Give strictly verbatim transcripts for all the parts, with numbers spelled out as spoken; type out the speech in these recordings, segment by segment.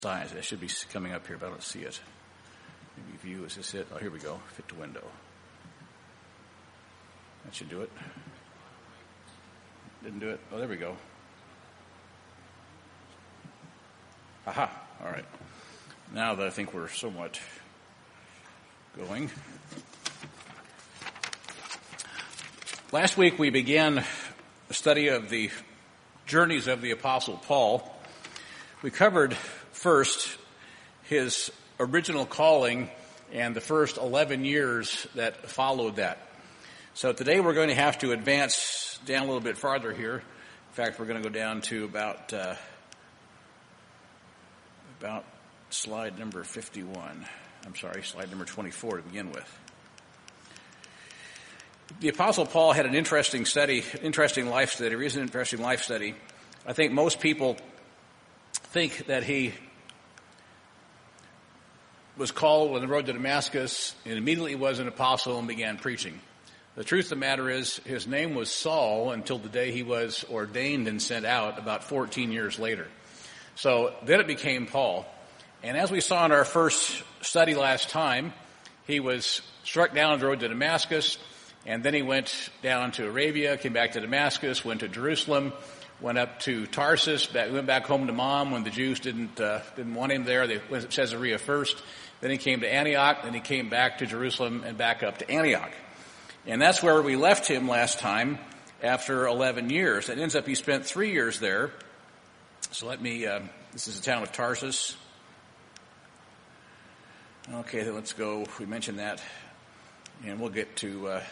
size. That should be coming up here, but I don't see it. Maybe view, is this it? Oh, here we go. Fit to window. That should do it. Didn't do it. Oh, there we go. Aha. All right. Now that I think we're somewhat going. Last week we began a study of the journeys of the Apostle Paul. We covered first his original calling and the first eleven years that followed that. So today we're going to have to advance down a little bit farther here. In fact, we're going to go down to about uh, about slide number fifty-one. I'm sorry, slide number twenty-four to begin with. The Apostle Paul had an interesting study, interesting life study. It is an interesting life study. I think most people think that he was called on the road to Damascus and immediately was an apostle and began preaching. The truth of the matter is his name was Saul until the day he was ordained and sent out about fourteen years later. So then it became Paul. And as we saw in our first study last time, he was struck down on the road to Damascus, and then he went down to Arabia, came back to Damascus, went to Jerusalem, went up to Tarsus, back, went back home to mom when the Jews didn't uh, didn't want him there. They went to Caesarea first. Then he came to Antioch, then he came back to Jerusalem and back up to Antioch. And that's where we left him last time after eleven years. It ends up he spent three years there. So let me, uh, this is the town of Tarsus. Okay, then let's go. We mentioned that. And we'll get to uh,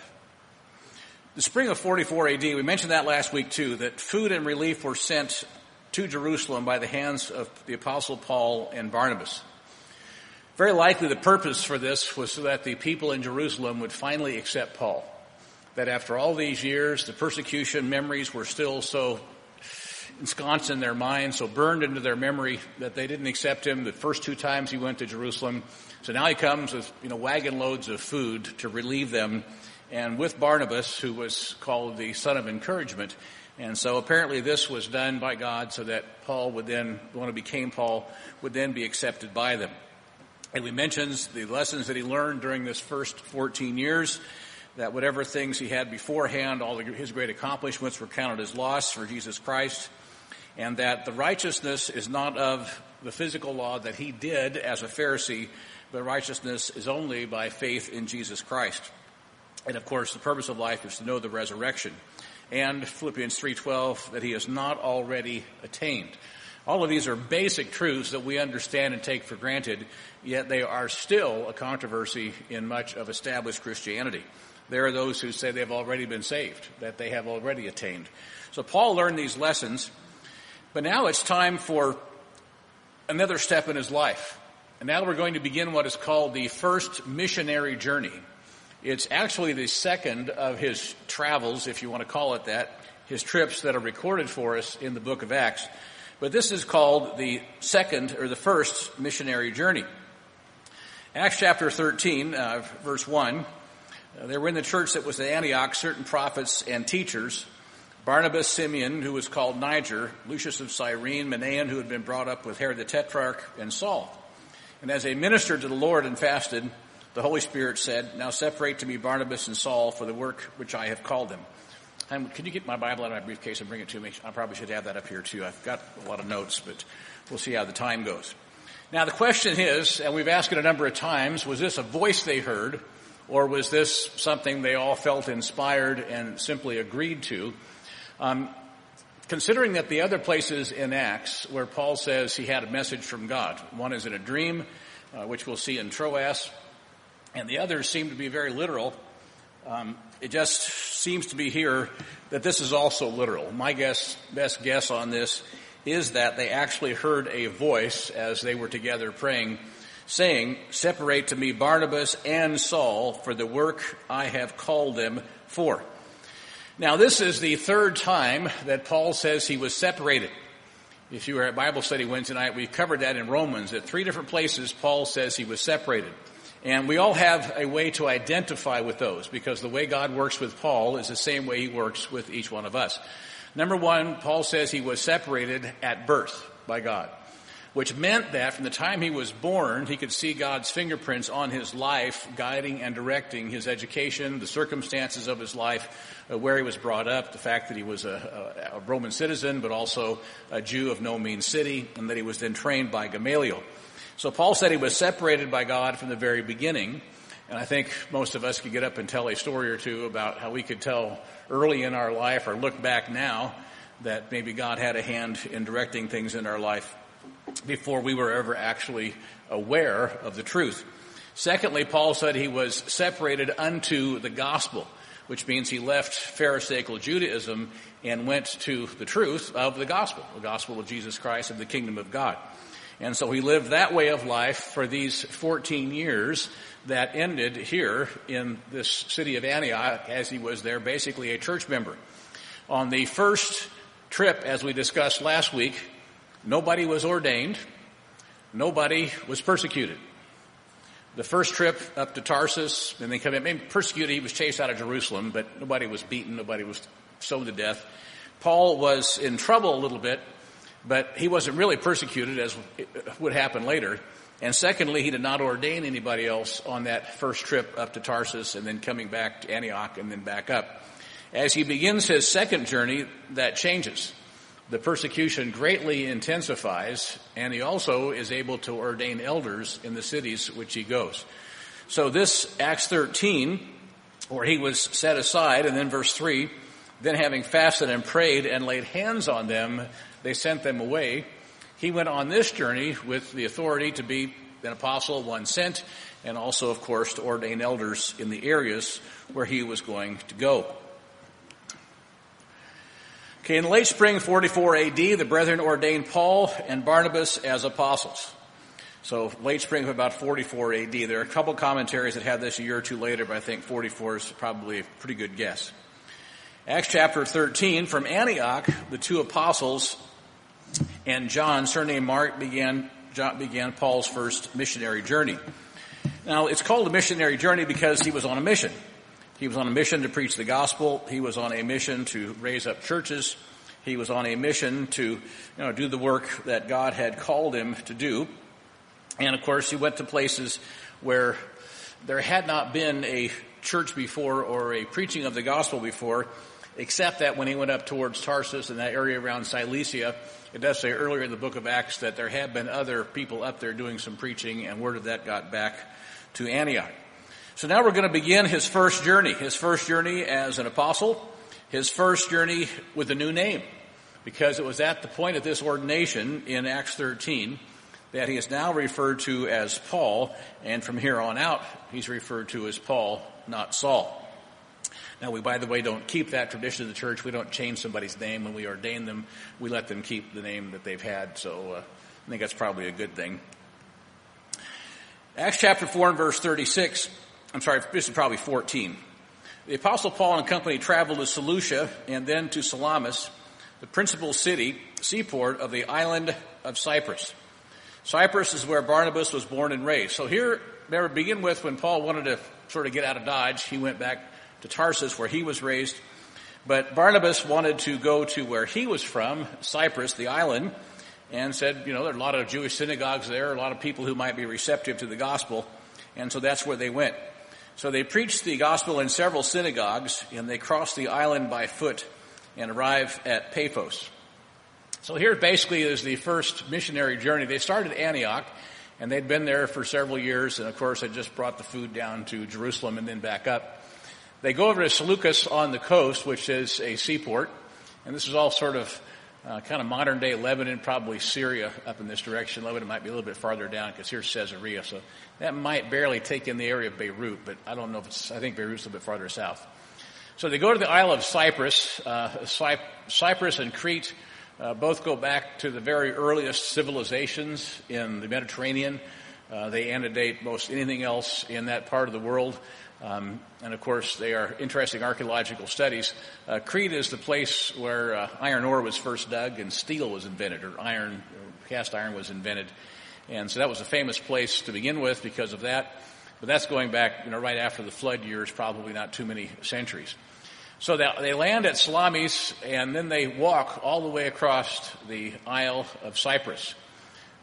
the spring of forty-four A D. We mentioned that last week too, that food and relief were sent to Jerusalem by the hands of the Apostle Paul and Barnabas. Very likely the purpose for this was so that the people in Jerusalem would finally accept Paul. That after all these years, the persecution memories were still so ensconced in their minds, so burned into their memory that they didn't accept him the first two times he went to Jerusalem. So now he comes with, you know, wagon loads of food to relieve them, and with Barnabas, who was called the son of encouragement. And so apparently this was done by God so that Paul would then, the one who became Paul, would then be accepted by them. And we mentioned the lessons that he learned during this first fourteen years, that whatever things he had beforehand, all his great accomplishments were counted as loss for Jesus Christ, and that the righteousness is not of the physical law that he did as a Pharisee, but righteousness is only by faith in Jesus Christ. And of course, the purpose of life is to know the resurrection. And Philippians three twelve, that he has not already attained. All of these are basic truths that we understand and take for granted, yet they are still a controversy in much of established Christianity. There are those who say they've already been saved, that they have already attained. So Paul learned these lessons, but now it's time for another step in his life. And now we're going to begin what is called the first missionary journey. It's actually the second of his travels, if you want to call it that, his trips that are recorded for us in the book of Acts. But this is called the second or the first missionary journey. Acts chapter thirteen, uh, verse one, uh, there were in the church that was at Antioch certain prophets and teachers, Barnabas, Simeon, who was called Niger, Lucius of Cyrene, Manaen, who had been brought up with Herod the Tetrarch, and Saul. And as they ministered to the Lord and fasted, the Holy Spirit said, "Now separate to me Barnabas and Saul for the work which I have called them." And can you get my Bible out of my briefcase and bring it to me? I probably should have that up here too. I've got a lot of notes, but we'll see how the time goes. Now the question is, and we've asked it a number of times, was this a voice they heard, or was this something they all felt inspired and simply agreed to? Um, considering that the other places in Acts where Paul says he had a message from God, one is in a dream, uh, which we'll see in Troas, and the others seem to be very literal. Um, it just seems to be here that this is also literal. My guess, best guess on this is that they actually heard a voice as they were together praying, saying, "Separate to me Barnabas and Saul for the work I have called them for." Now, this is the third time that Paul says he was separated. If you were at Bible study Wednesday night, we covered that in Romans. At three different places, Paul says he was separated. And we all have a way to identify with those, because the way God works with Paul is the same way he works with each one of us. Number one, Paul says he was separated at birth by God. which meant that from the time he was born, he could see God's fingerprints on his life, guiding and directing his education, the circumstances of his life, uh, where he was brought up, the fact that he was a, a, a Roman citizen, but also a Jew of no mean city, and that he was then trained by Gamaliel. So Paul said he was separated by God from the very beginning, and I think most of us could get up and tell a story or two about how we could tell early in our life or look back now that maybe God had a hand in directing things in our life before we were ever actually aware of the truth. Secondly, Paul said he was separated unto the gospel, which means he left Pharisaical Judaism and went to the truth of the gospel, the gospel of Jesus Christ, of the kingdom of God. And so he lived that way of life for these fourteen years that ended here in this city of Antioch as he was there basically a church member. On the first trip, as we discussed last week, nobody was ordained. Nobody was persecuted. The first trip up to Tarsus, and they come in, maybe persecuted, he was chased out of Jerusalem, but nobody was beaten, nobody was stoned to death. Paul was in trouble a little bit, but he wasn't really persecuted, as would happen later. And secondly, he did not ordain anybody else on that first trip up to Tarsus and then coming back to Antioch and then back up. As he begins his second journey, that changes. The persecution greatly intensifies, and he also is able to ordain elders in the cities which he goes. So this Acts thirteen, where he was set aside, and then verse three, then having fasted and prayed and laid hands on them, they sent them away. He went on this journey with the authority to be an apostle, one sent, and also, of course, to ordain elders in the areas where he was going to go. Okay, in the late spring forty-four A D, the brethren ordained Paul and Barnabas as apostles. So late spring of about forty-four A D. There are a couple commentaries that have this a year or two later, but I think forty-four is probably a pretty good guess. Acts chapter thirteen, from Antioch, the two apostles and John, surnamed Mark, began, John began Paul's first missionary journey. Now, it's called a missionary journey because he was on a mission. He was on a mission to preach the gospel. He was on a mission to raise up churches. He was on a mission to, you know, do the work that God had called him to do. And of course, he went to places where there had not been a church before or a preaching of the gospel before, except that when he went up towards Tarsus and that area around Cilicia, it does say earlier in the book of Acts that there had been other people up there doing some preaching, and word of that got back to Antioch. So now we're going to begin his first journey, his first journey as an apostle, his first journey with a new name, because it was at the point of this ordination in Acts thirteen that he is now referred to as Paul, and from here on out, he's referred to as Paul, not Saul. Now, we, by the way, don't keep that tradition of the church. We don't change somebody's name when we ordain them. We let them keep the name that they've had, so uh, I think that's probably a good thing. Acts chapter four and verse thirty-six, I'm sorry, this is probably fourteen. The Apostle Paul and company traveled to Seleucia and then to Salamis, the principal city, seaport of the island of Cyprus. Cyprus is where Barnabas was born and raised. So here, remember, begin with when Paul wanted to sort of get out of Dodge, he went back to Tarsus where he was raised. But Barnabas wanted to go to where he was from, Cyprus, the island, and said, you know, there are a lot of Jewish synagogues there, a lot of people who might be receptive to the gospel. And so that's where they went. So they preached the gospel in several synagogues, and they crossed the island by foot and arrived at Paphos. So here basically is the first missionary journey. They started Antioch, and they'd been there for several years, and of course had just brought the food down to Jerusalem and then back up. They go over to Seleucus on the coast, which is a seaport, and this is all sort of uh, kind of modern-day Lebanon, probably Syria up in this direction. Lebanon might be a little bit farther down because here's Caesarea, so that might barely take in the area of Beirut, but I don't know if it's, I think Beirut's a little bit farther south. So they go to the Isle of Cyprus. Uh, Cy- Cyprus and Crete uh, both go back to the very earliest civilizations in the Mediterranean. Uh, they antedate most anything else in that part of the world. Um, and of course, they are interesting archaeological studies. Uh, Crete is the place where uh, iron ore was first dug and steel was invented, or iron, or cast iron was invented. And so that was a famous place to begin with because of that. But that's going back, you know, right after the flood years, probably not too many centuries. So they land at Salamis, and then they walk all the way across the Isle of Cyprus.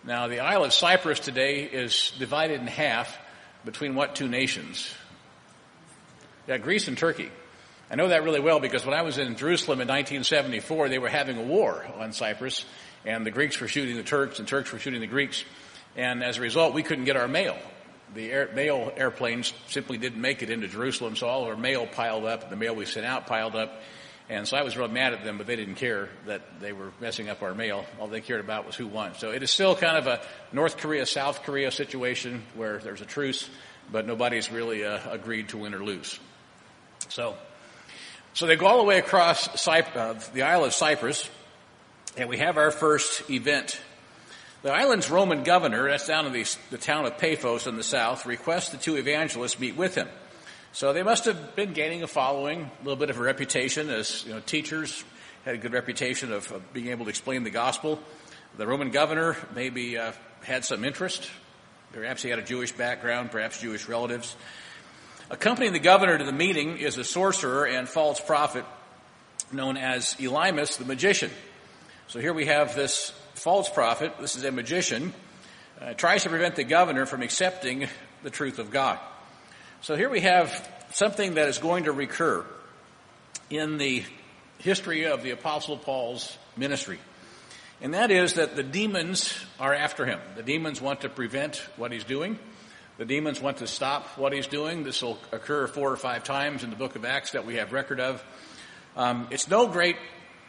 Now, the Isle of Cyprus today is divided in half between what two nations? Yeah, Greece and Turkey. I know that really well because when I was in Jerusalem in nineteen seventy-four, they were having a war on Cyprus, and the Greeks were shooting the Turks, and Turks were shooting the Greeks. And as a result, we couldn't get our mail. The air, mail airplanes simply didn't make it into Jerusalem, so all of our mail piled up, the mail we sent out piled up. And so I was real mad at them, but they didn't care that they were messing up our mail. All they cared about was who won. So it is still kind of a North Korea, South Korea situation where there's a truce, but nobody's really uh, agreed to win or lose. So, so they go all the way across Cyp- uh, the Isle of Cyprus, and we have our first event. The island's Roman governor, that's down in the, the town of Paphos in the south, requests the two evangelists meet with him. So they must have been gaining a following, a little bit of a reputation as, you know, teachers, had a good reputation of, of being able to explain the gospel. The Roman governor maybe uh, had some interest. Perhaps he had a Jewish background, perhaps Jewish relatives. Accompanying the governor to the meeting is a sorcerer and false prophet known as Elymas the magician. So here we have this false prophet, this is a magician, uh, tries to prevent the governor from accepting the truth of God. So here we have something that is going to recur in the history of the Apostle Paul's ministry. And that is that the demons are after him. The demons want to prevent what he's doing. The demons want to stop what he's doing. This will occur four or five times in the book of Acts that we have record of. Um, it's no great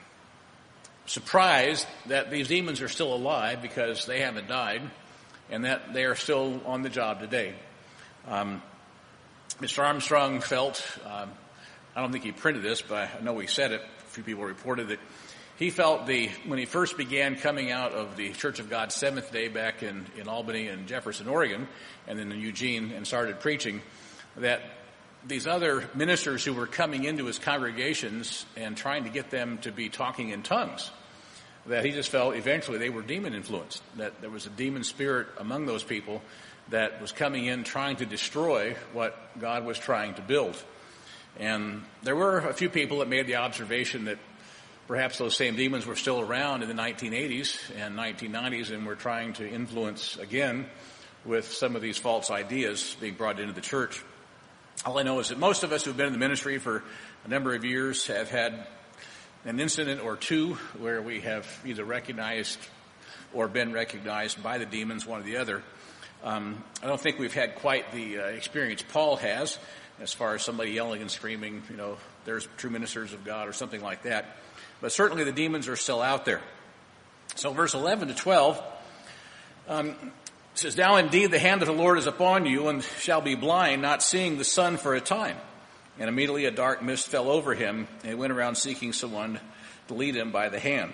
surprise that these demons are still alive because they haven't died and that they are still on the job today. Um, Mister Armstrong felt, um, I don't think he printed this, but I know he said it, a few people reported it, he felt the when he first began coming out of the Church of God Seventh Day back in, in Albany and Jefferson, Oregon, and then in Eugene and started preaching, that these other ministers who were coming into his congregations and trying to get them to be talking in tongues, that he just felt eventually they were demon influenced, that there was a demon spirit among those people that was coming in trying to destroy what God was trying to build. And there were a few people that made the observation that perhaps those same demons were still around in the nineteen eighties and nineteen nineties and were trying to influence again with some of these false ideas being brought into the church. All I know is that most of us who've been in the ministry for a number of years have had an incident or two where we have either recognized or been recognized by the demons, one or the other. Um, I don't think we've had quite the uh, experience Paul has as far as somebody yelling and screaming, you know, there's true ministers of God or something like that. But certainly the demons are still out there. So verse eleven to twelve um, says, "Now indeed the hand of the Lord is upon you and shall be blind, not seeing the sun for a time. And immediately a dark mist fell over him, and he went around seeking someone to lead him by the hand."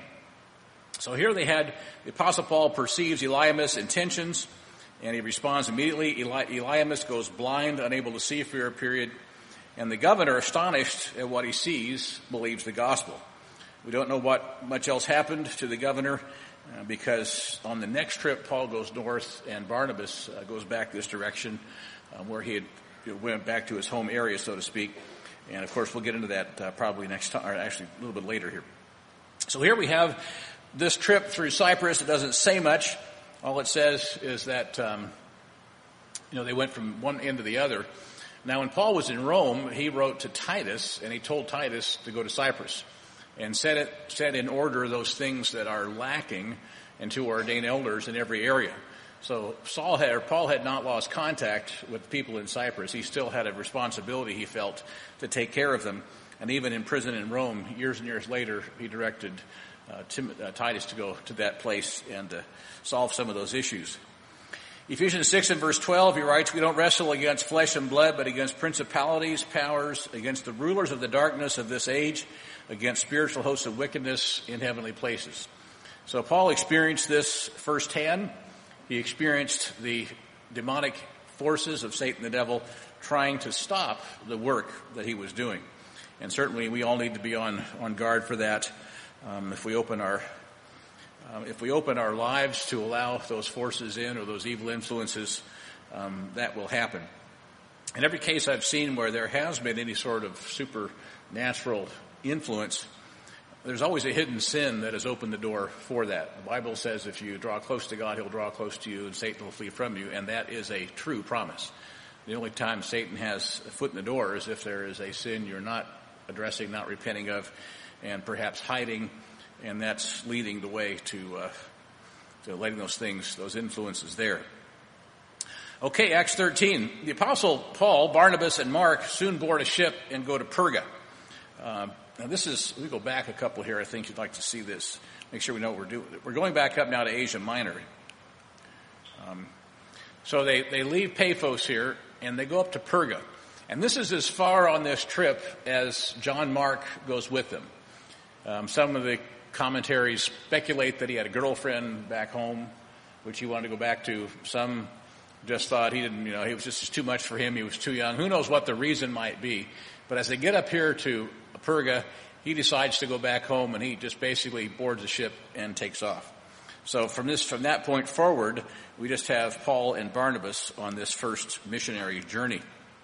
So here they had, the Apostle Paul perceives Elymas' intentions, and he responds immediately. Eli- Elymas goes blind, unable to see for a period, and the governor, astonished at what he sees, believes the gospel. We don't know what much else happened to the governor, uh, because on the next trip, Paul goes north, and Barnabas uh, goes back this direction, uh, where he had went back to his home area, so to speak. And, of course, we'll get into that uh, probably next time, or actually a little bit later here. So here we have this trip through Cyprus. It doesn't say much. All it says is that, um, you know, they went from one end to the other. Now, when Paul was in Rome, he wrote to Titus, and he told Titus to go to Cyprus and set it, set in order those things that are lacking and to ordain elders in every area. So Saul had, or Paul had not lost contact with people in Cyprus. He still had a responsibility, he felt, to take care of them. And even in prison in Rome, years and years later, he directed uh, Tim, uh, Titus to go to that place and uh, solve some of those issues. Ephesians six and verse twelve, he writes, "We don't wrestle against flesh and blood, but against principalities, powers, against the rulers of the darkness of this age, against spiritual hosts of wickedness in heavenly places." So Paul experienced this firsthand. He experienced the demonic forces of Satan the devil trying to stop the work that he was doing. And certainly we all need to be on, on guard for that. Um, if we open our um, if we open our lives to allow those forces in or those evil influences, um, that will happen. In every case I've seen where there has been any sort of supernatural influence, there's always a hidden sin that has opened the door for that. The Bible says if you draw close to God, he'll draw close to you, and Satan will flee from you, and that is a true promise. The only time Satan has a foot in the door is if there is a sin you're not addressing, not repenting of, and perhaps hiding, and that's leading the way to, uh, to letting those things, those influences there. Okay, Acts thirteen. The Apostle Paul, Barnabas, and Mark soon board a ship and go to Perga. Uh, now this is, we go back a couple here. I think you'd like to see this. Make sure we know what we're doing. We're going back up now to Asia Minor. Um, so they, they leave Paphos here, and they go up to Perga. And this is as far on this trip as John Mark goes with them. Um, some of the commentaries speculate that he had a girlfriend back home, which he wanted to go back to. Some just thought he didn't, you know, he was just too much for him. He was too young. Who knows what the reason might be. But as they get up here to Perga, he decides to go back home, and he just basically boards the ship and takes off. So from this, from that point forward, we just have Paul and Barnabas on this first missionary journey.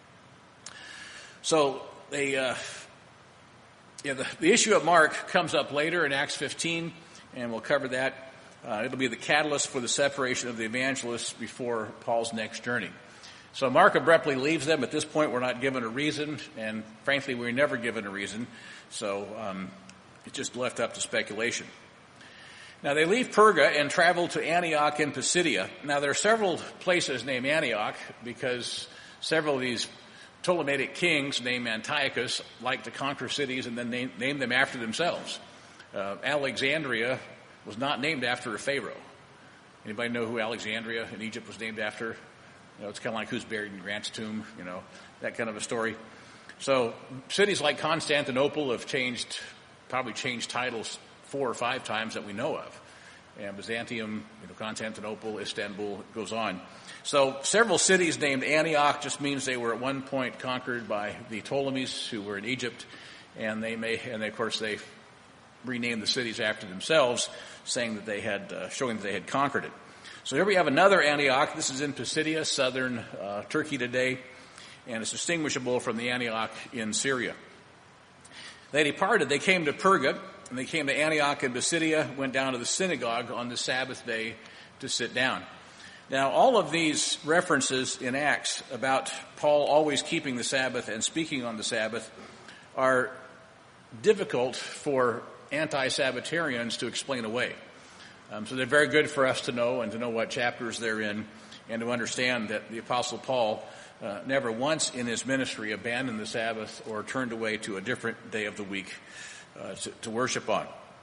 So they, uh, yeah, the, the issue of Mark comes up later in Acts fifteen, and we'll cover that. Uh, it'll be the catalyst for the separation of the evangelists before Paul's next journey. So Mark abruptly leaves them. At this point, we're not given a reason, and frankly, we're never given a reason. So um, it's just left up to speculation. Now, they leave Perga and travel to Antioch in Pisidia. Now, there are several places named Antioch because several of these Ptolemaic kings named Antiochus liked to conquer cities and then name, name them after themselves. Uh, Alexandria was not named after a pharaoh. Anybody know who Alexandria in Egypt was named after? You know, it's kind of like who's buried in Grant's tomb, you know, that kind of a story. So cities like Constantinople have changed, probably changed titles four or five times that we know of. And Byzantium, you know, Constantinople, Istanbul, it goes on. So several cities named Antioch just means they were at one point conquered by the Ptolemies who were in Egypt, and they may, and of course they renamed the cities after themselves, saying that they had, uh, showing that they had conquered it. So here we have another Antioch. This is in Pisidia, southern uh, Turkey today, and it's distinguishable from the Antioch in Syria. They departed. They came to Perga, and they came to Antioch in Pisidia, went down to the synagogue on the Sabbath day to sit down. Now, all of these references in Acts about Paul always keeping the Sabbath and speaking on the Sabbath are difficult for anti-Sabbatarians to explain away. Um, so they're very good for us to know and to know what chapters they're in and to understand that the Apostle Paul uh, never once in his ministry abandoned the Sabbath or turned away to a different day of the week uh, to, to worship on.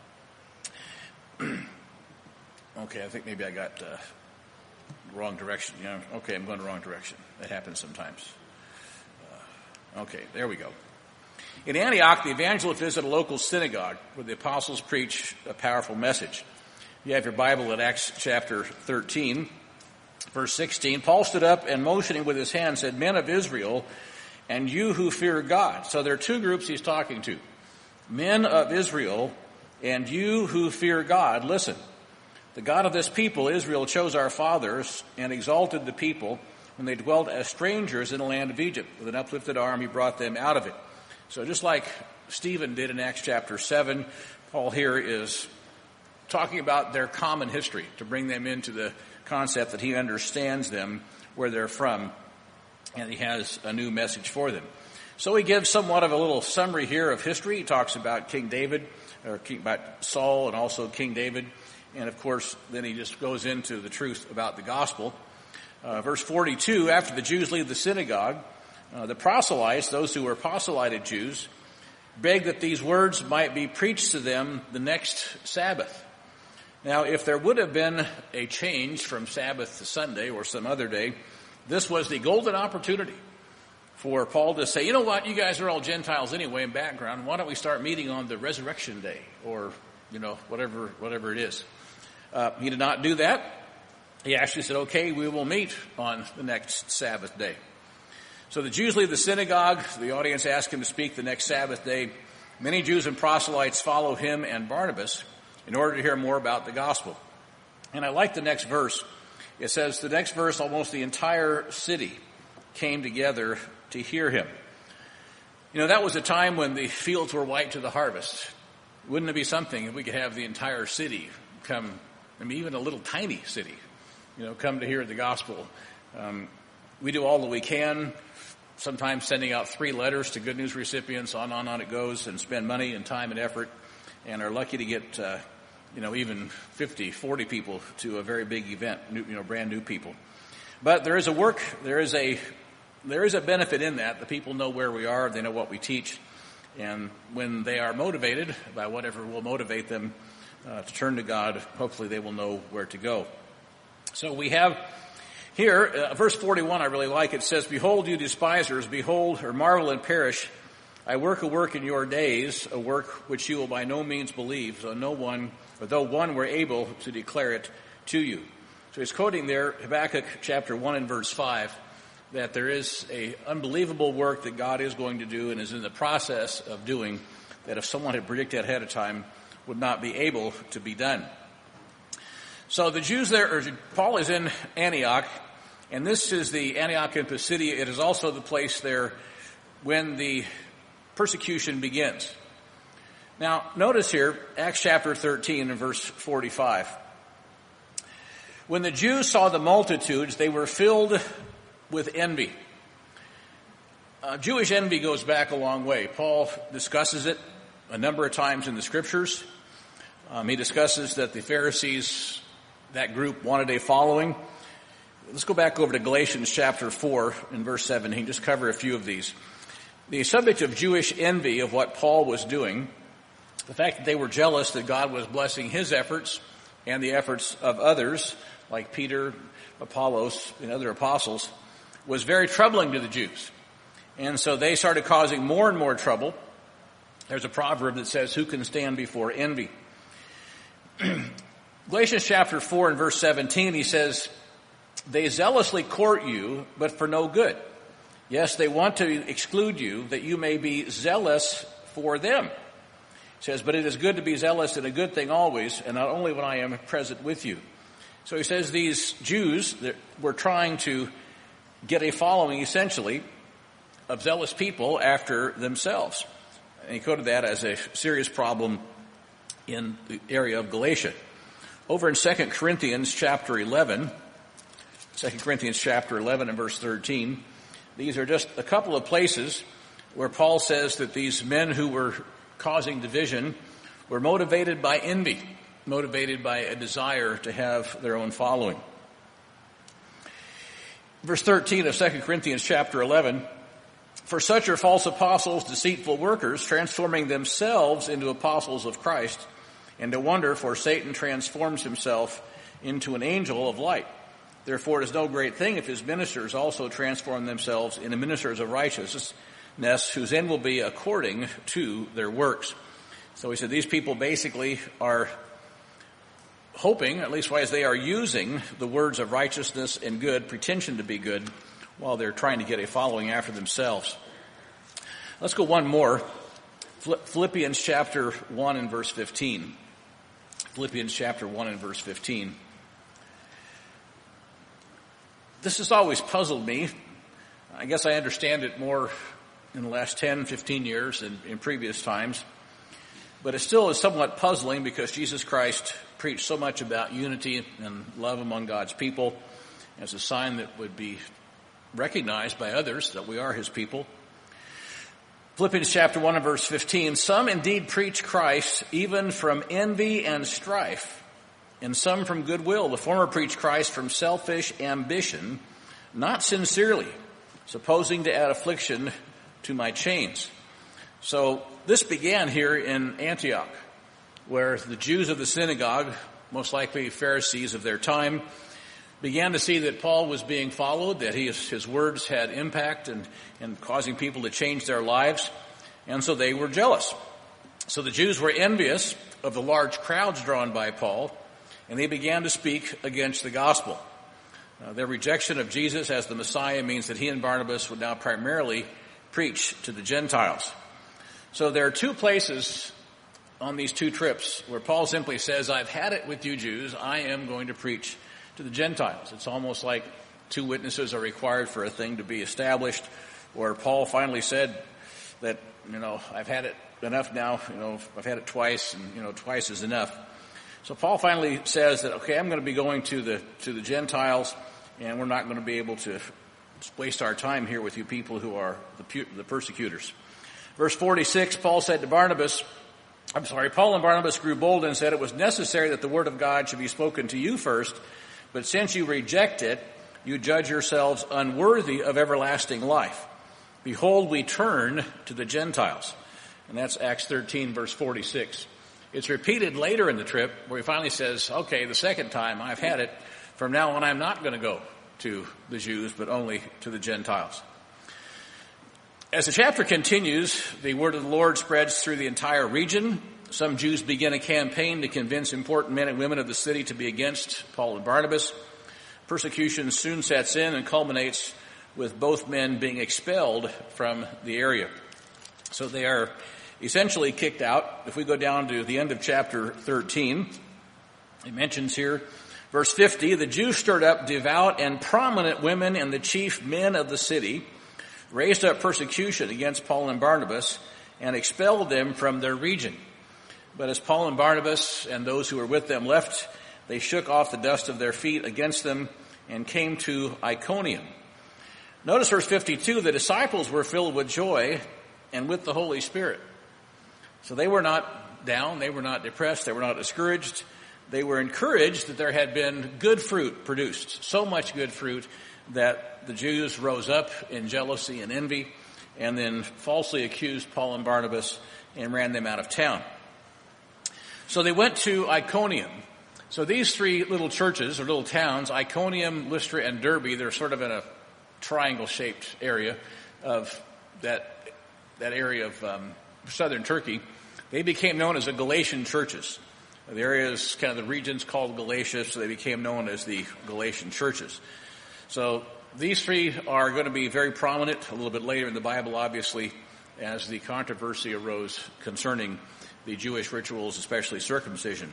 Okay, I think maybe I got uh, the wrong direction. Yeah, okay, I'm going the wrong direction. That happens sometimes. Uh, okay, there we go. In Antioch, the evangelist visited a local synagogue where the apostles preach a powerful message. You have your Bible at Acts chapter thirteen, verse sixteen. Paul stood up and motioning with his hand said, "Men of Israel, and you who fear God." So there are two groups he's talking to. Men of Israel, and you who fear God, listen. The God of this people, Israel, chose our fathers and exalted the people when they dwelt as strangers in the land of Egypt. With an uplifted arm, he brought them out of it. So just like Stephen did in Acts chapter seven, Paul here is talking about their common history to bring them into the concept that he understands them, where they're from, and he has a new message for them. So he gives somewhat of a little summary here of history. He talks about King David, or King, about Saul and also King David, and of course then he just goes into the truth about the gospel. Uh, verse forty-two, after the Jews leave the synagogue, uh, the proselytes, those who were proselyted Jews, begged that these words might be preached to them the next Sabbath. Now, if there would have been a change from Sabbath to Sunday or some other day, this was the golden opportunity for Paul to say, you know what, you guys are all Gentiles anyway in background. Why don't we start meeting on the resurrection day or, you know, whatever whatever it is. Uh, he did not do that. He actually said, okay, we will meet on the next Sabbath day. So the Jews leave the synagogue. The audience asked him to speak the next Sabbath day. Many Jews and proselytes follow him and Barnabas in order to hear more about the gospel. And I like the next verse. It says, the next verse, almost the entire city came together to hear him. You know, that was a time when the fields were white to the harvest. Wouldn't it be something if we could have the entire city come, I mean, even a little tiny city, you know, come to hear the gospel? Um, we do all that we can, sometimes sending out three letters to Good News recipients, on and on, on it goes, and spend money and time and effort, and are lucky to get, uh, you know, even fifty, forty people to a very big event, new, you know, brand new people. But there is a work, there is a, there is a benefit in that. The people know where we are, they know what we teach, and when they are motivated by whatever will motivate them uh, to turn to God, hopefully they will know where to go. So we have here, uh, verse forty-one, I really like. It says, "Behold, you despisers, behold, or marvel and perish. I work a work in your days, a work which you will by no means believe, so no one, or though one were able to declare it to you." So he's quoting there Habakkuk chapter one and verse five, that there is a unbelievable work that God is going to do and is in the process of doing, that if someone had predicted ahead of time, would not be able to be done. So the Jews there, or Paul is in Antioch, and this is the Antioch in Pisidia. It is also the place there when the persecution begins. Now, notice here, Acts chapter thirteen and verse forty-five. "When the Jews saw the multitudes, they were filled with envy." Uh, Jewish envy goes back a long way. Paul discusses it a number of times in the Scriptures. Um, he discusses that the Pharisees, that group, wanted a following. Let's go back over to Galatians chapter four and verse seventeen, just cover a few of these. The subject of Jewish envy of what Paul was doing, the fact that they were jealous that God was blessing his efforts and the efforts of others, like Peter, Apollos, and other apostles, was very troubling to the Jews. And so they started causing more and more trouble. There's a proverb that says, "Who can stand before envy?" Galatians chapter four and verse seventeen, he says, "They zealously court you, but for no good. Yes, they want to exclude you, that you may be zealous for them." He says, "But it is good to be zealous, and a good thing always, and not only when I am present with you." So he says these Jews that were trying to get a following, essentially, of zealous people after themselves. And he quoted that as a serious problem in the area of Galatia. Over in Second Corinthians chapter eleven, Second Corinthians chapter eleven and verse thirteen, these are just a couple of places where Paul says that these men who were causing division were motivated by envy, motivated by a desire to have their own following. Verse thirteen of Second Corinthians chapter eleven, "For such are false apostles, deceitful workers, transforming themselves into apostles of Christ. And no wonder, for Satan transforms himself into an angel of light. Therefore it is no great thing if his ministers also transform themselves into ministers of righteousness, whose end will be according to their works." So he said these people basically are hoping, at least as they are using the words of righteousness and good, pretension to be good, while they're trying to get a following after themselves. Let's go one more. Philippians chapter one and verse fifteen. Philippians chapter one and verse fifteen. This has always puzzled me. I guess I understand it more in the last ten, fifteen years than in previous times. But it still is somewhat puzzling because Jesus Christ preached so much about unity and love among God's people as a sign that would be recognized by others that we are his people. Philippians chapter one and verse fifteen, "Some indeed preach Christ even from envy and strife, and some from goodwill. The former preach Christ from selfish ambition, not sincerely, supposing to add affliction to my chains." So this began here in Antioch, where the Jews of the synagogue, most likely Pharisees of their time, began to see that Paul was being followed, that his, his words had impact and, and causing people to change their lives, and so they were jealous. So the Jews were envious of the large crowds drawn by Paul, and they began to speak against the gospel. Uh, their rejection of Jesus as the Messiah means that he and Barnabas would now primarily preach to the Gentiles. So there are two places on these two trips where Paul simply says, "I've had it with you Jews, I am going to preach to the Gentiles." It's almost like two witnesses are required for a thing to be established, where Paul finally said, that, you know, I've had it enough now, you know, I've had it twice, and, you know, twice is enough. So Paul finally says that, okay, I'm going to be going to the to the Gentiles, and we're not going to be able to waste our time here with you people who are the, the persecutors. Verse forty-six, Paul said to Barnabas, I'm sorry, Paul and Barnabas grew bold and said, it was necessary that the word of God should be spoken to you first, but since you reject it, you judge yourselves unworthy of everlasting life. Behold, we turn to the Gentiles. And that's Acts thirteen, verse forty-six. It's repeated later in the trip where he finally says, okay, the second time I've had it. From now on, I'm not going to go to the Jews, but only to the Gentiles. As the chapter continues, the word of the Lord spreads through the entire region. Some Jews begin a campaign to convince important men and women of the city to be against Paul and Barnabas. Persecution soon sets in and culminates with both men being expelled from the area. So they are essentially kicked out. If we go down to the end of chapter thirteen, it mentions here, verse fifty, the Jews stirred up devout and prominent women and the chief men of the city, raised up persecution against Paul and Barnabas, and expelled them from their region. But as Paul and Barnabas and those who were with them left, they shook off the dust of their feet against them and came to Iconium. Notice verse fifty-two, the disciples were filled with joy and with the Holy Spirit. So they were not down, they were not depressed, they were not discouraged. They were encouraged that there had been good fruit produced, so much good fruit that the Jews rose up in jealousy and envy and then falsely accused Paul and Barnabas and ran them out of town. So they went to Iconium. So these three little churches or little towns, Iconium, Lystra, and Derbe, they're sort of in a triangle-shaped area of that that area of um, southern Turkey. They became known as the Galatian churches. The area is kind of the regions called Galatia, so they became known as the Galatian churches. So these three are going to be very prominent a little bit later in the Bible, obviously, as the controversy arose concerning the Jewish rituals, especially circumcision.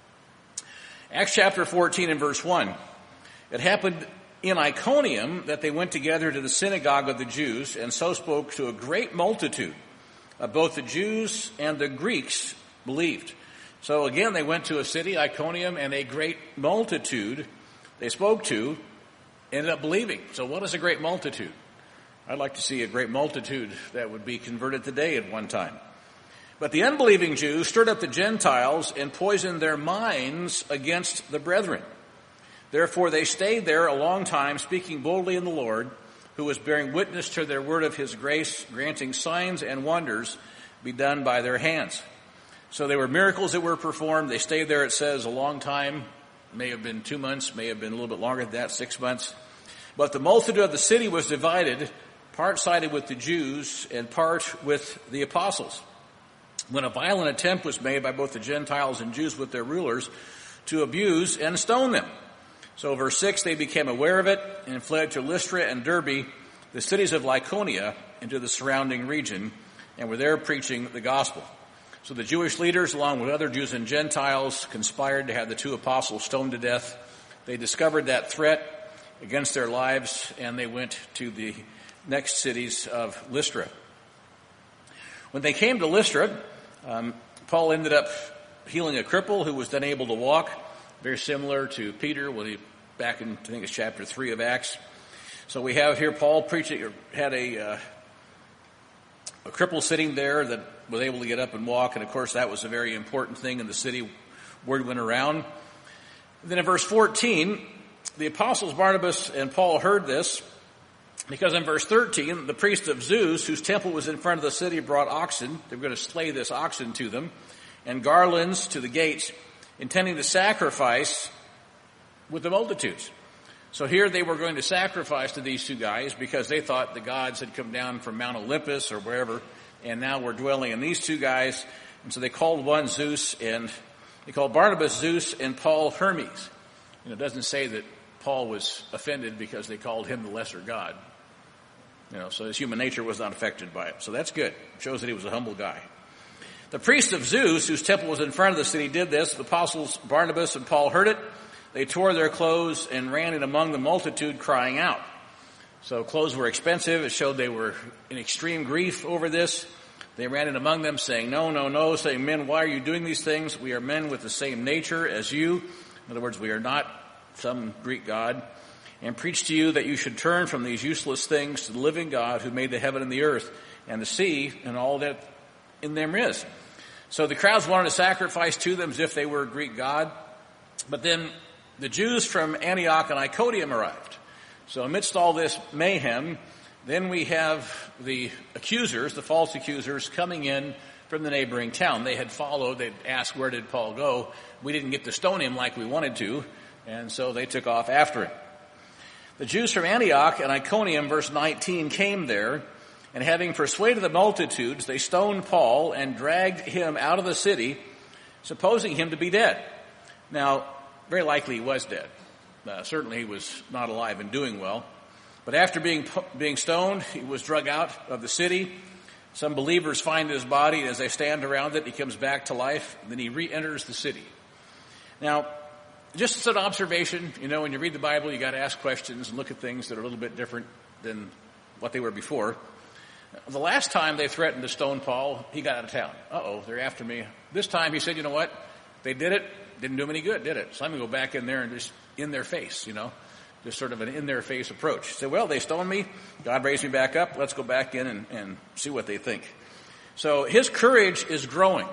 Acts chapter fourteen and verse one. It happened in Iconium that they went together to the synagogue of the Jews and so spoke to a great multitude. Uh, both the Jews and the Greeks believed. So again, they went to a city, Iconium, and a great multitude they spoke to ended up believing. So what is a great multitude? I'd like to see a great multitude that would be converted today at one time. But the unbelieving Jews stirred up the Gentiles and poisoned their minds against the brethren. Therefore they stayed there a long time, speaking boldly in the Lord, who was bearing witness to their word of his grace, granting signs and wonders be done by their hands. So there were miracles that were performed. They stayed there, it says, a long time. May have been two months, may have been a little bit longer than that, six months. But the multitude of the city was divided, part sided with the Jews and part with the apostles. When a violent attempt was made by both the Gentiles and Jews with their rulers to abuse and stone them. So verse six, they became aware of it and fled to Lystra and Derbe, the cities of Lycaonia, into the surrounding region, and were there preaching the gospel. So the Jewish leaders, along with other Jews and Gentiles, conspired to have the two apostles stoned to death. They discovered that threat against their lives, and they went to the next cities of Lystra. When they came to Lystra, um, Paul ended up healing a cripple who was then able to walk, very similar to Peter when he, back in, I think it's chapter three of Acts. So we have here Paul preaching, had a, uh, a cripple sitting there that was able to get up and walk, and of course that was a very important thing in the city. Word went around. And then in verse fourteen, the apostles Barnabas and Paul heard this, because in verse thirteen, the priest of Zeus, whose temple was in front of the city, brought oxen. They were going to slay this oxen to them, and garlands to the gates, intending to sacrifice with the multitudes. So here they were going to sacrifice to these two guys because they thought the gods had come down from Mount Olympus or wherever, and now we're dwelling in these two guys. And so they called one Zeus, and they called Barnabas Zeus and Paul Hermes. And it doesn't say that Paul was offended because they called him the lesser god. You know, so his human nature was not affected by it. So that's good. It shows that he was a humble guy. The priest of Zeus, whose temple was in front of the city, did this. The apostles Barnabas and Paul heard it. They tore their clothes and ran in among the multitude, crying out. So clothes were expensive. It showed they were in extreme grief over this. They ran in among them saying, no, no, no, saying, men, why are you doing these things? We are men with the same nature as you. In other words, we are not some Greek god. And preach to you that you should turn from these useless things to the living God who made the heaven and the earth and the sea and all that in them is. So the crowds wanted to sacrifice to them as if they were a Greek god. But then the Jews from Antioch and Iconium arrived. So amidst all this mayhem, then we have the accusers, the false accusers, coming in from the neighboring town. They had followed. They'd asked, where did Paul go? We didn't get to stone him like we wanted to. And so they took off after him. The Jews from Antioch and Iconium, verse nineteen, came there, and having persuaded the multitudes, they stoned Paul and dragged him out of the city, supposing him to be dead. Now, very likely he was dead. Uh, certainly he was not alive and doing well. But after being being stoned, he was dragged out of the city. Some believers find his body, and as they stand around it, he comes back to life, and then he re-enters the city. Now, just as an observation, you know, when you read the Bible, you got to ask questions and look at things that are a little bit different than what they were before. The last time they threatened to stone Paul, he got out of town. Uh-oh, they're after me. This time he said, you know what? They did it. Didn't do them any good, did it? So I'm going to go back in there and just in their face, you know, just sort of an in-their-face approach. He said, well, they stoned me. God raised me back up. Let's go back in and, and see what they think. So his courage is growing.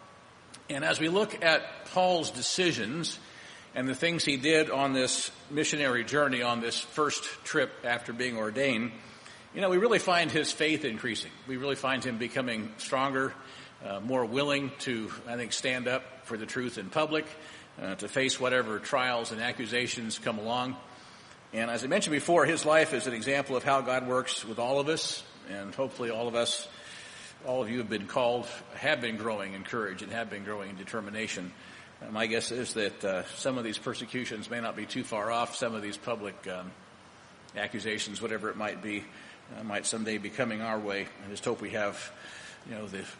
And as we look at Paul's decisions and the things he did on this missionary journey, on this first trip after being ordained, you know, we really find his faith increasing. We really find him becoming stronger, uh, more willing to, I think, stand up for the truth in public, uh, to face whatever trials and accusations come along. And as I mentioned before, his life is an example of how God works with all of us, and hopefully all of us, all of you have been called, have been growing in courage and have been growing in determination. Uh, my guess is that uh, some of these persecutions may not be too far off. Some of these public um, accusations, whatever it might be, uh, might someday be coming our way. I just hope we have, you know, the,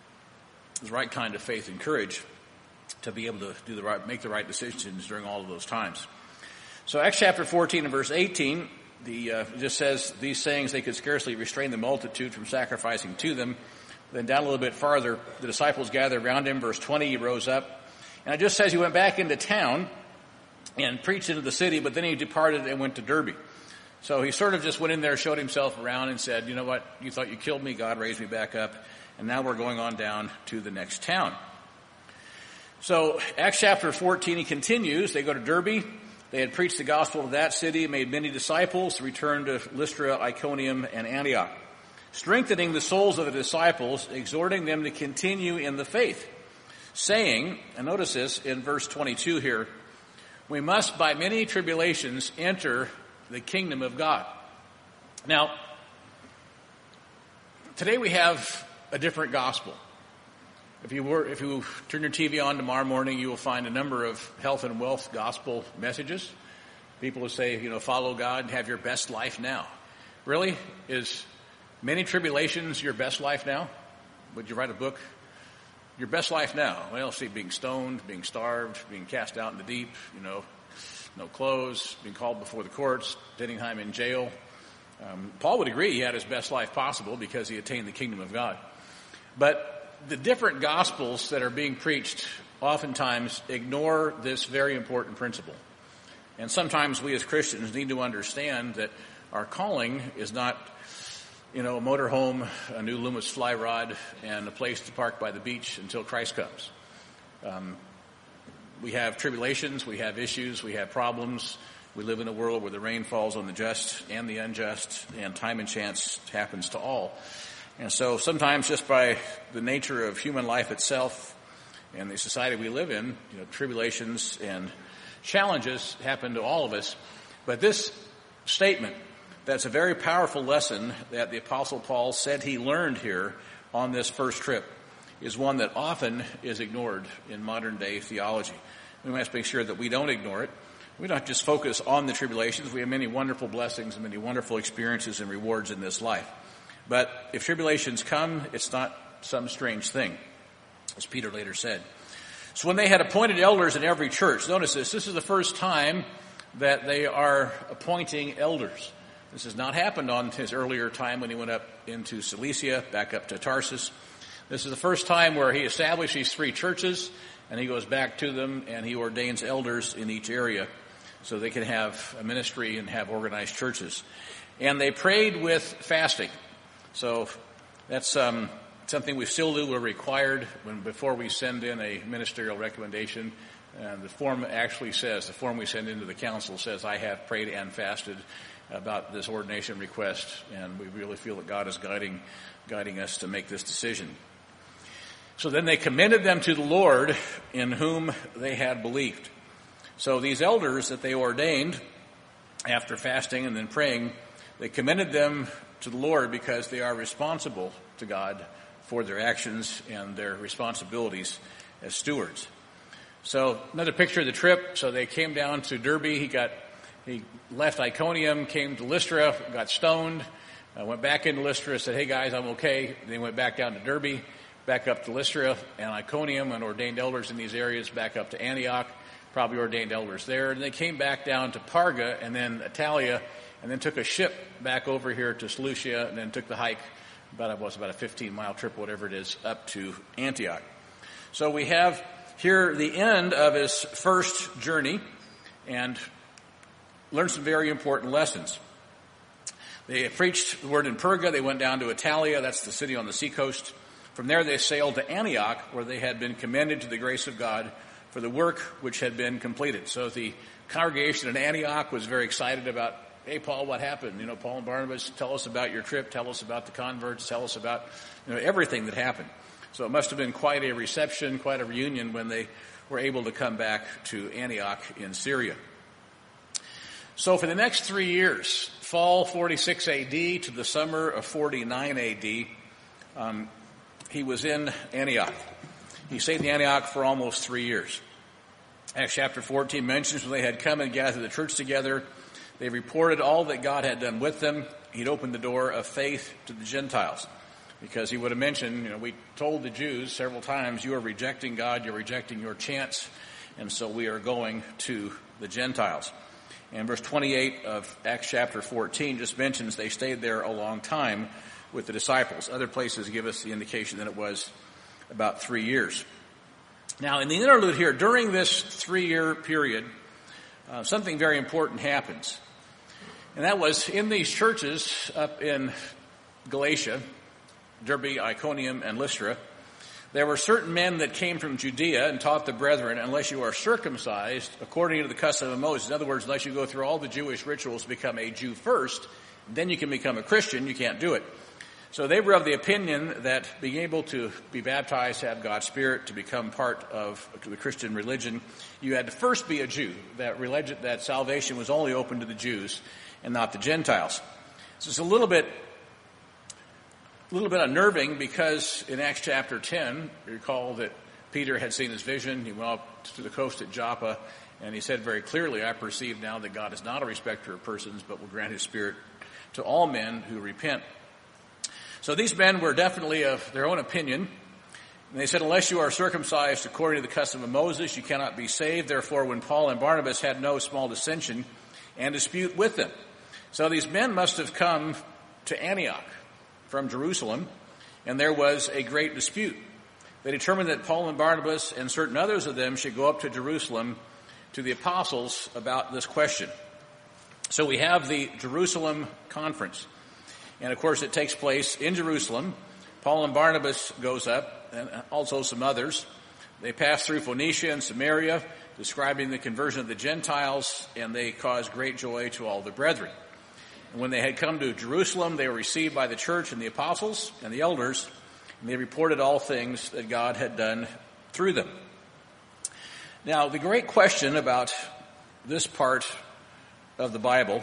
the right kind of faith and courage to be able to do the right, make the right decisions during all of those times. So Acts chapter fourteen and verse eighteen, the uh, it just says these sayings they could scarcely restrain the multitude from sacrificing to them. Then down a little bit farther, the disciples gathered around him. Verse twenty, he rose up. And it just says he went back into town and preached into the city, but then he departed and went to Derbe. So he sort of just went in there, showed himself around and said, you know what, you thought you killed me, God raised me back up, and now we're going on down to the next town. So Acts chapter fourteen, he continues. They go to Derbe. They had preached the gospel to that city, made many disciples, returned to Lystra, Iconium, and Antioch, strengthening the souls of the disciples, exhorting them to continue in the faith, saying, and notice this in verse twenty-two here, we must by many tribulations enter the kingdom of God. Now, today we have a different gospel. If you were, if you turn your T V on tomorrow morning, you will find a number of health and wealth gospel messages. People who say, you know, follow God and have your best life now. Really? Is many tribulations your best life now? Would you write a book? Your best life now. Well, see, being stoned, being starved, being cast out in the deep, you know, no clothes, being called before the courts, spending time in jail. Um, Paul would agree he had his best life possible because he attained the kingdom of God. But the different gospels that are being preached oftentimes ignore this very important principle. And sometimes we as Christians need to understand that our calling is not, you know, a motorhome, a new Loomis fly rod, and a place to park by the beach until Christ comes. Um, we have tribulations, we have issues, we have problems. We live in a world where the rain falls on the just and the unjust, and time and chance happens to all. And so sometimes just by the nature of human life itself and the society we live in, you know, tribulations and challenges happen to all of us. But this statement, that's a very powerful lesson that the Apostle Paul said he learned here on this first trip, is one that often is ignored in modern day theology. We must make sure that we don't ignore it. We don't just focus on the tribulations. We have many wonderful blessings and many wonderful experiences and rewards in this life. But if tribulations come, it's not some strange thing, as Peter later said. So when they had appointed elders in every church, notice this, this is the first time that they are appointing elders. This has not happened on his earlier time when he went up into Cilicia, back up to Tarsus. This is the first time where he established these three churches, and he goes back to them, and he ordains elders in each area so they can have a ministry and have organized churches. And they prayed with fasting. So that's um, something we still do. We're required when before we send in a ministerial recommendation. And the form actually says, the form we send into the council says, I have prayed and fasted about this ordination request, and we really feel that God is guiding guiding us to make this decision. So then they commended them to the Lord in whom they had believed. So these elders that they ordained after fasting and then praying, they commended them to the Lord because they are responsible to God for their actions and their responsibilities as stewards. So another picture of the trip. So they came down to Derbe. He got He left Iconium, came to Lystra, got stoned, uh, went back into Lystra, said, hey guys, I'm okay. Then went back down to Derbe, back up to Lystra and Iconium, and ordained elders in these areas, back up to Antioch, probably ordained elders there. And they came back down to Parga and then Italia, and then took a ship back over here to Seleucia, and then took the hike, about it was about a fifteen-mile trip, whatever it is, up to Antioch. So we have here the end of his first journey, and learned some very important lessons. They preached the word in Perga. They went down to Italia. That's the city on the seacoast. From there, they sailed to Antioch, where they had been commended to the grace of God for the work which had been completed. So the congregation in Antioch was very excited about, hey, Paul, what happened? You know, Paul and Barnabas, tell us about your trip. Tell us about the converts. Tell us about, you know, everything that happened. So it must have been quite a reception, quite a reunion when they were able to come back to Antioch in Syria. So for the next three years, fall forty-six A D to the summer of forty-nine A D, um, he was in Antioch. He stayed in Antioch for almost three years. Acts chapter fourteen mentions when they had come and gathered the church together, they reported all that God had done with them. He'd opened the door of faith to the Gentiles. Because he would have mentioned, you know, we told the Jews several times, you are rejecting God, you're rejecting your chance, and so we are going to the Gentiles. And verse twenty-eight of Acts chapter fourteen just mentions they stayed there a long time with the disciples. Other places give us the indication that it was about three years. Now, in the interlude here, during this three-year period, uh, something very important happens. And that was in these churches up in Galatia, Derbe, Iconium, and Lystra, there were certain men that came from Judea and taught the brethren, unless you are circumcised according to the custom of Moses. In other words, unless you go through all the Jewish rituals to become a Jew first, then you can become a Christian. You can't do it. So they were of the opinion that being able to be baptized, to have God's Spirit, to become part of the Christian religion, you had to first be a Jew. That religion, that salvation was only open to the Jews and not the Gentiles. So it's a little bit A little bit unnerving because in Acts chapter ten, you recall that Peter had seen his vision. He went up to the coast at Joppa, and he said very clearly, I perceive now that God is not a respecter of persons, but will grant his Spirit to all men who repent. So these men were definitely of their own opinion. And they said, unless you are circumcised according to the custom of Moses, you cannot be saved. Therefore, when Paul and Barnabas had no small dissension and dispute with them. So these men must have come to Antioch from Jerusalem, and there was a great dispute. They determined that Paul and Barnabas and certain others of them should go up to Jerusalem to the apostles about this question. So we have the Jerusalem conference. And of course it takes place in Jerusalem. Paul and Barnabas goes up, and also some others. They pass through Phoenicia and Samaria, describing the conversion of the Gentiles, and they cause great joy to all the brethren. And when they had come to Jerusalem, they were received by the church and the apostles and the elders, and they reported all things that God had done through them. Now, the great question about this part of the Bible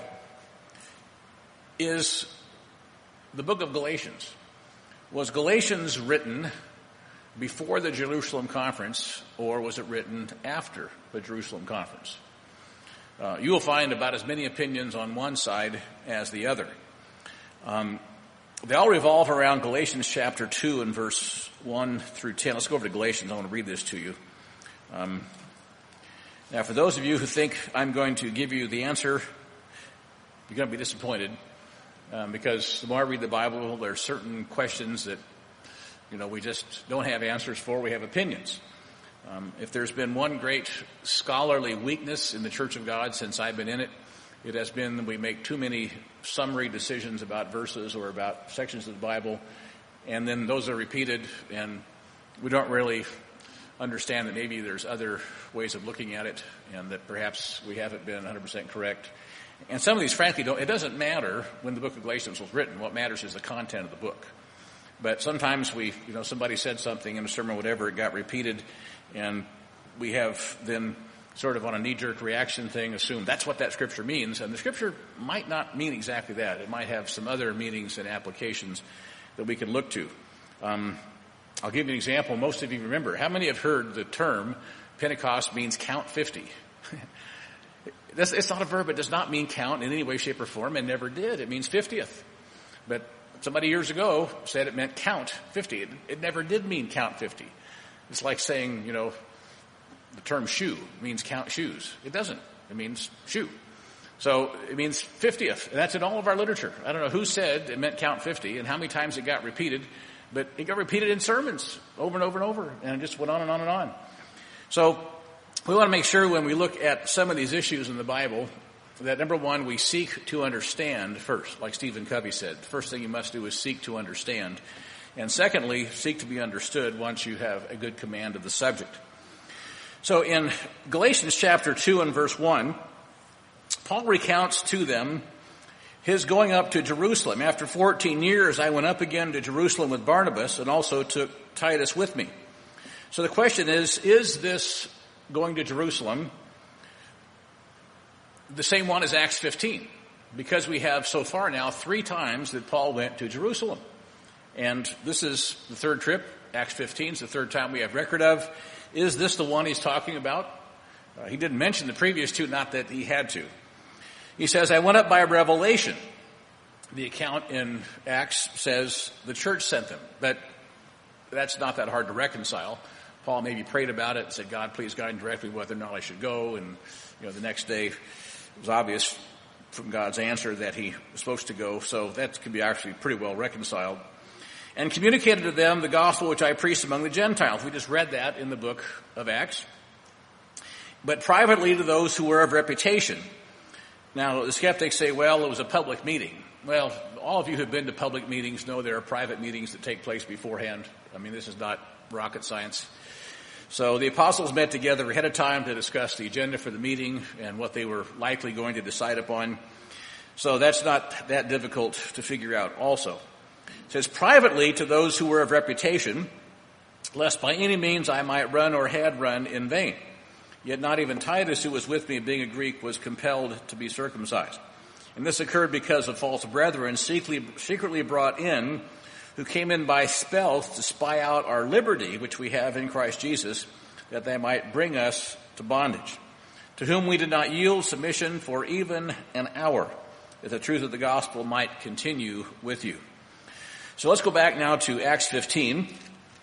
is the book of Galatians. Was Galatians written before the Jerusalem conference, or was it written after the Jerusalem conference? Uh, you will find about as many opinions on one side as the other. Um, they all revolve around Galatians chapter two and verse one through ten. Let's go over to Galatians. I want to read this to you. Um, now, for those of you who think I'm going to give you the answer, you're going to be disappointed. Um, because the more I read the Bible, there are certain questions that, you know, we just don't have answers for. We have opinions. Um, if there's been one great scholarly weakness in the Church of God since I've been in it, it has been that we make too many summary decisions about verses or about sections of the Bible, and then those are repeated, and we don't really understand that maybe there's other ways of looking at it, and that perhaps we haven't been one hundred percent correct. And some of these, frankly, don't, it doesn't matter when the book of Galatians was written. What matters is the content of the book. But sometimes we, you know, somebody said something in a sermon, whatever, it got repeated, and we have then sort of on a knee-jerk reaction thing assumed that's what that scripture means, and the scripture might not mean exactly that. It might have some other meanings and applications that we can look to. Um, I'll give you an example. Most of you remember. How many have heard the term Pentecost means count fifty? It's not a verb. It does not mean count in any way, shape, or form, and never did. It means fiftieth. But somebody years ago said it meant count fifty. It, it never did mean count fifty. It's like saying, you know, the term shoe means count shoes. It doesn't. It means shoe. So it means fiftieth. And that's in all of our literature. I don't know who said it meant count fifty and how many times it got repeated, but it got repeated in sermons over and over and over, and it just went on and on and on. So we want to make sure when we look at some of these issues in the Bible that, number one, we seek to understand first, like Stephen Covey said. The first thing you must do is seek to understand. And secondly, seek to be understood once you have a good command of the subject. So in Galatians chapter two and verse one, Paul recounts to them his going up to Jerusalem. After fourteen years, I went up again to Jerusalem with Barnabas and also took Titus with me. So the question is, is this going to Jerusalem the same one as Acts fifteen? Because we have so far now three times that Paul went to Jerusalem. And this is the third trip. Acts fifteen is the third time we have record of. Is this the one he's talking about? Uh, he didn't mention the previous two, not that he had to. He says, I went up by revelation. The account in Acts says the church sent them, but that's not that hard to reconcile. Paul maybe prayed about it and said, God, please guide and direct me whether or not I should go. And, you know, the next day it was obvious from God's answer that he was supposed to go. So that could be actually pretty well reconciled. And communicated to them the gospel which I preached among the Gentiles. We just read that in the book of Acts. But privately to those who were of reputation. Now, the skeptics say, well, it was a public meeting. Well, all of you who have been to public meetings know there are private meetings that take place beforehand. I mean, this is not rocket science. So the apostles met together ahead of time to discuss the agenda for the meeting and what they were likely going to decide upon. So that's not that difficult to figure out also. It says, privately to those who were of reputation, lest by any means I might run or had run in vain. Yet not even Titus, who was with me, being a Greek, was compelled to be circumcised. And this occurred because of false brethren secretly brought in, who came in by stealth to spy out our liberty, which we have in Christ Jesus, that they might bring us to bondage, to whom we did not yield submission for even an hour, that the truth of the gospel might continue with you. So let's go back now to Acts fifteen.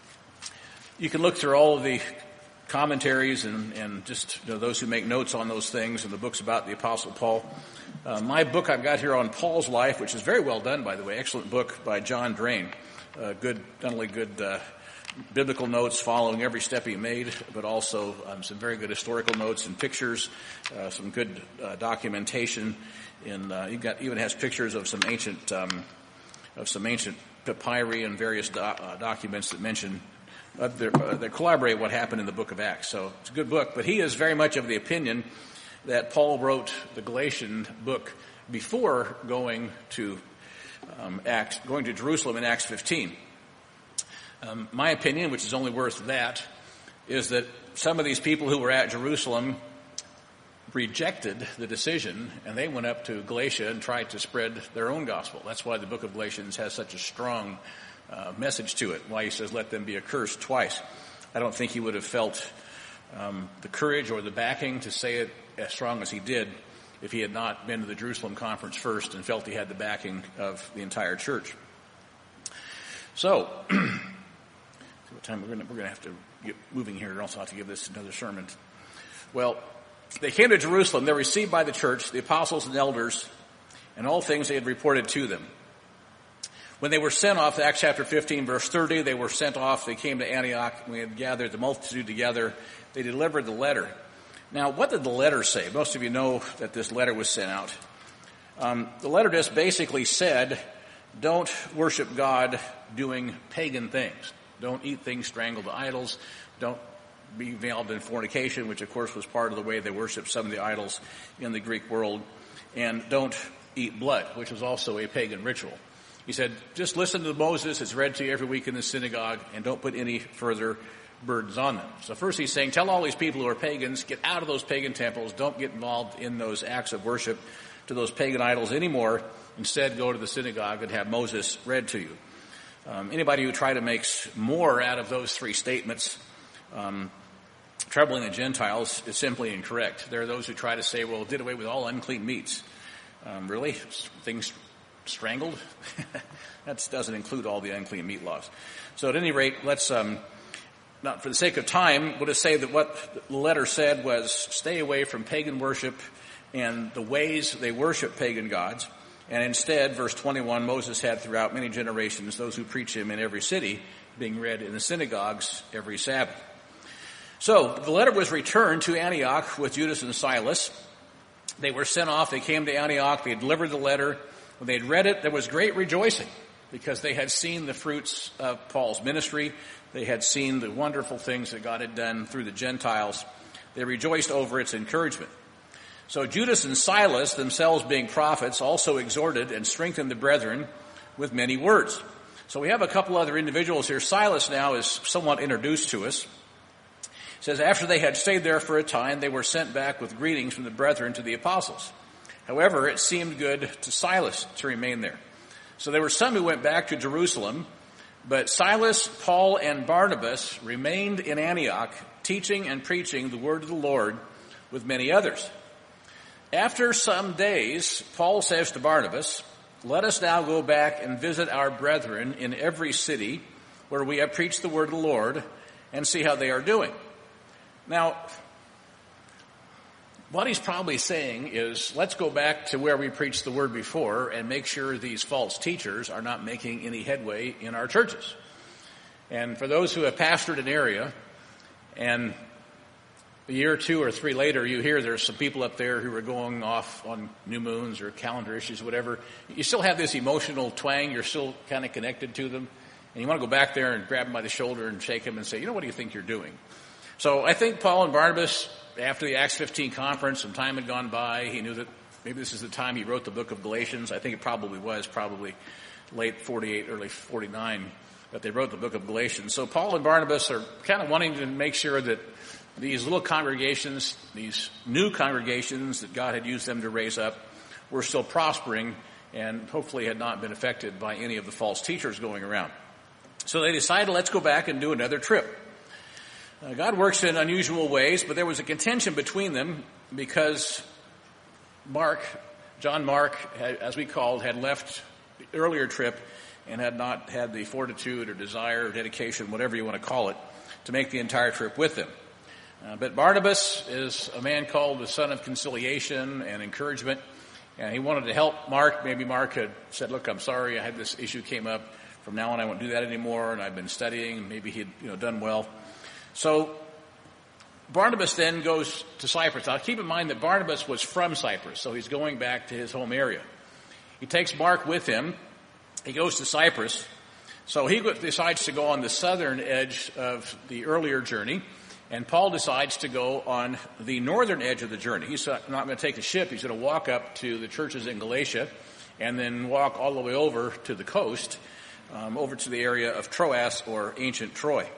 You can look through all of the commentaries and, and just, you know, those who make notes on those things and the books about the Apostle Paul. Uh, my book I've got here on Paul's life, which is very well done, by the way, excellent book by John Drain. Uh, good, not only good uh, biblical notes following every step he made, but also um, some very good historical notes and pictures, uh, some good uh, documentation. In uh, he got even has pictures of some ancient um, of some ancient papyri and various do- uh, documents that mention uh, uh, that collaborate what happened in the book of Acts. So it's a good book, but he is very much of the opinion that Paul wrote the Galatian book before going to um, Acts, going to Jerusalem in Acts fifteen. Um, my opinion, which is only worth that, is that some of these people who were at Jerusalem rejected the decision, and they went up to Galatia and tried to spread their own gospel. That's why the book of Galatians has such a strong uh, message to it, why he says, let them be accursed twice. I don't think he would have felt um, the courage or the backing to say it as strong as he did if he had not been to the Jerusalem conference first and felt he had the backing of the entire church. So, what time we're going we're going to have to get moving here, and also have to give this another sermon. Well, they came to Jerusalem. They're received by the church, the apostles and elders, and all things they had reported to them. When they were sent off, Acts chapter fifteen, verse thirty, they were sent off. They came to Antioch. We had gathered the multitude together. They delivered the letter. Now, what did the letter say? Most of you know that this letter was sent out. Um, the letter just basically said, don't worship God doing pagan things. Don't eat things strangled to idols. Don't be involved in fornication, which of course was part of the way they worshiped some of the idols in the Greek world. And don't eat blood, which was also a pagan ritual. He said, just listen to Moses. It's read to you every week in the synagogue, and don't put any further burdens on them. So first he's saying, tell all these people who are pagans, get out of those pagan temples. Don't get involved in those acts of worship to those pagan idols anymore. Instead, go to the synagogue and have Moses read to you. Um, anybody who try to make more out of those three statements, um, troubling the Gentiles, is simply incorrect. There are those who try to say, well, it did away with all unclean meats. Um, really? Things strangled? That doesn't include all the unclean meat laws. So at any rate, let's, um, not for the sake of time, we'll just say that what the letter said was stay away from pagan worship and the ways they worship pagan gods. And instead, verse twenty-one, Moses had throughout many generations those who preach him in every city, being read in the synagogues every Sabbath. So the letter was returned to Antioch with Judas and Silas. They were sent off. They came to Antioch. They delivered the letter. When they had read it, there was great rejoicing because they had seen the fruits of Paul's ministry. They had seen the wonderful things that God had done through the Gentiles. They rejoiced over its encouragement. So Judas and Silas, themselves being prophets, also exhorted and strengthened the brethren with many words. So we have a couple other individuals here. Silas now is somewhat introduced to us. It says, after they had stayed there for a time, they were sent back with greetings from the brethren to the apostles. However, it seemed good to Silas to remain there. So there were some who went back to Jerusalem, but Silas, Paul, and Barnabas remained in Antioch, teaching and preaching the word of the Lord with many others. After some days, Paul says to Barnabas, let us now go back and visit our brethren in every city where we have preached the word of the Lord and see how they are doing. Now, what he's probably saying is, let's go back to where we preached the word before and make sure these false teachers are not making any headway in our churches. And for those who have pastored an area, and a year or two or three later, you hear there's some people up there who are going off on new moons or calendar issues, whatever. You still have this emotional twang. You're still kind of connected to them. And you want to go back there and grab them by the shoulder and shake them and say, you know, what do you think you're doing? So I think Paul and Barnabas, after the Acts fifteen conference, some time had gone by. He knew that maybe this is the time he wrote the book of Galatians. I think it probably was, probably late forty-eight, early forty-nine, that they wrote the book of Galatians. So Paul and Barnabas are kind of wanting to make sure that these little congregations, these new congregations that God had used them to raise up, were still prospering and hopefully had not been affected by any of the false teachers going around. So they decided, let's go back and do another trip. Uh, God works in unusual ways, but there was a contention between them because Mark, John Mark, had, as we called, had left the earlier trip and had not had the fortitude or desire or dedication, whatever you want to call it, to make the entire trip with them. Uh, but Barnabas is a man called the son of conciliation and encouragement, and he wanted to help Mark. Maybe Mark had said, look, I'm sorry, I had this issue came up. From now on, I won't do that anymore, and I've been studying. Maybe he'd you know, done well. So Barnabas then goes to Cyprus. Now, keep in mind that Barnabas was from Cyprus, so he's going back to his home area. He takes Mark with him. He goes to Cyprus. So he decides to go on the southern edge of the earlier journey, and Paul decides to go on the northern edge of the journey. He's not going to take a ship. He's going to walk up to the churches in Galatia and then walk all the way over to the coast, um, over to the area of Troas or ancient Troy.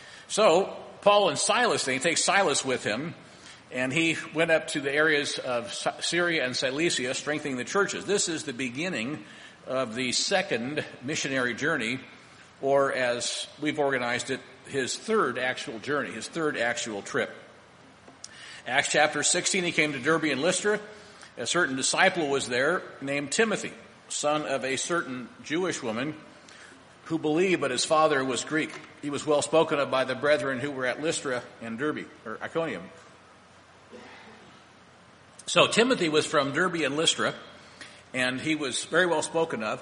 So Paul and Silas, they take Silas with him, and he went up to the areas of Syria and Cilicia, strengthening the churches. This is the beginning of the second missionary journey, or as we've organized it, his third actual journey, his third actual trip. Acts chapter sixteen, he came to Derbe and Lystra. A certain disciple was there named Timothy, son of a certain Jewish woman who believed, but his father was Greek. He was well spoken of by the brethren who were at Lystra and Derbe, or Iconium. So Timothy was from Derbe and Lystra, and he was very well spoken of.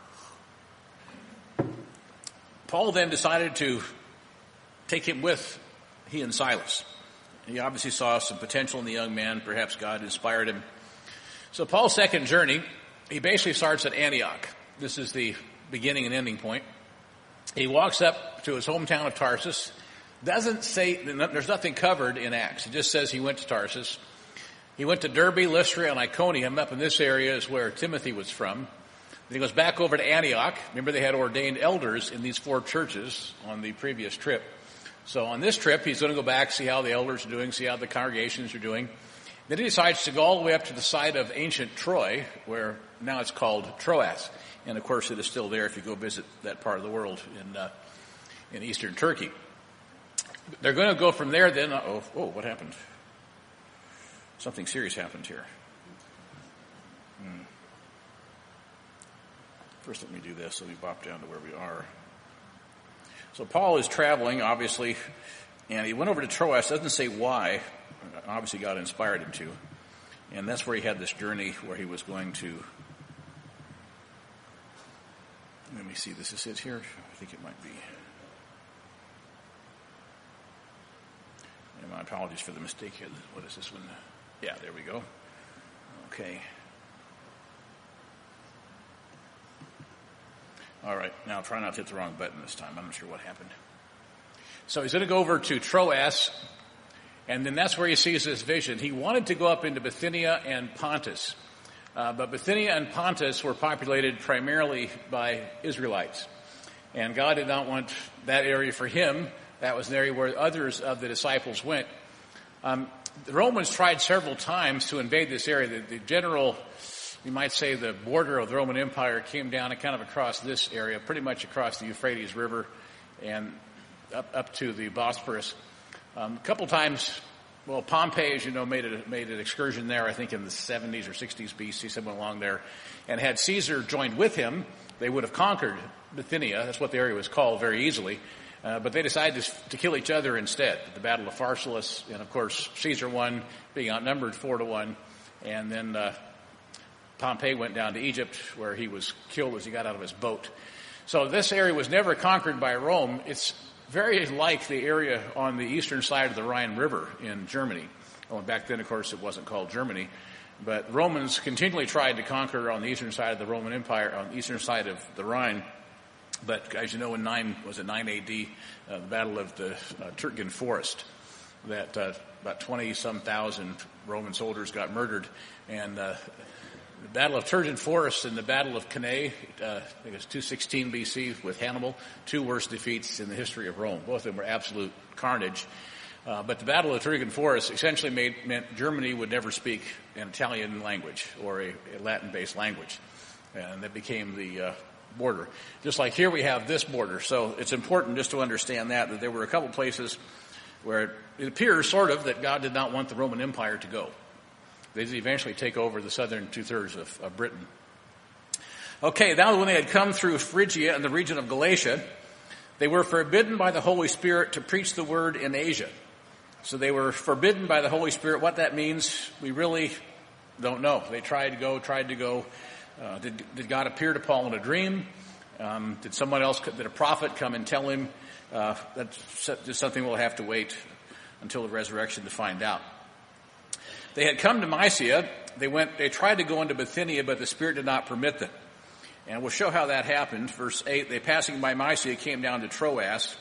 Paul then decided to take him with he and Silas. He obviously saw some potential in the young man. Perhaps God inspired him. So Paul's second journey, he basically starts at Antioch. This is the beginning and ending point. He walks up to his hometown of Tarsus. Doesn't say, there's nothing covered in Acts. It just says he went to Tarsus. He went to Derbe, Lystra, and Iconium. Up in this area is where Timothy was from. Then he goes back over to Antioch. Remember, they had ordained elders in these four churches on the previous trip. So on this trip, he's going to go back, see how the elders are doing, see how the congregations are doing. Then he decides to go all the way up to the site of ancient Troy, where now it's called Troas. And of course, it is still there if you go visit that part of the world in uh, in eastern Turkey. They're going to go from there then. Oh, oh, what happened? Something serious happened here. Hmm. First, let me do this. Let me bop down to where we are. So Paul is traveling, obviously, and he went over to Troas. Doesn't say why. Obviously, God inspired him to. And that's where he had this journey where he was going to. Let me see. This is it here. I think it might be. And my apologies for the mistake here. What is this one? Yeah, there we go. Okay. All right. Now try not to hit the wrong button this time. I'm not sure what happened. So he's going to go over to Troas, and then that's where he sees this vision. He wanted to go up into Bithynia and Pontus. Uh, but Bithynia and Pontus were populated primarily by Israelites. And God did not want that area for him. That was an area where others of the disciples went. Um, the Romans tried several times to invade this area. The, the general, you might say, the border of the Roman Empire came down and kind of across this area, pretty much across the Euphrates River and up, up to the Bosporus. Um, a couple times, well, Pompey, as you know, made, a, made an excursion there, I think in the seventies or sixties B C, somewhere along there. And had Caesar joined with him, they would have conquered Bithynia. That's what the area was called very easily. Uh, but they decided to, to kill each other instead. The Battle of Pharsalus, and of course, Caesar won, being outnumbered four to one. And then uh, Pompey went down to Egypt, where he was killed as he got out of his boat. So this area was never conquered by Rome. It's very like the area on the eastern side of the Rhine River in Germany. Well, back then, of course, it wasn't called Germany. But Romans continually tried to conquer on the eastern side of the Roman Empire, on the eastern side of the Rhine. But as you know, in nine was it nine A D, uh, the Battle of the uh, Turgen Forest, that uh, about twenty some thousand Roman soldiers got murdered, and uh, the Battle of Turgen Forest and the Battle of Cannae, uh, I think it was two sixteen B C with Hannibal, two worst defeats in the history of Rome. Both of them were absolute carnage. Uh, but the Battle of Turgen Forest essentially made, meant Germany would never speak an Italian language or a, a Latin-based language, and that became the uh, border. Just like here we have this border. So it's important just to understand that, that there were a couple places where it appears sort of that God did not want the Roman Empire to go. They did eventually take over the southern two-thirds of, of Britain. Okay, now when they had come through Phrygia and the region of Galatia, they were forbidden by the Holy Spirit to preach the word in Asia. So they were forbidden by the Holy Spirit. What that means, we really don't know. They tried to go, tried to go. Uh, did, did God appear to Paul in a dream? Um, did someone else, did a prophet come and tell him? Uh, that's just something we'll have to wait until the resurrection to find out. They had come to Mysia. They went, they tried to go into Bithynia, but the Spirit did not permit them. And we'll show how that happened. Verse eight, they passing by Mysia came down to Troas.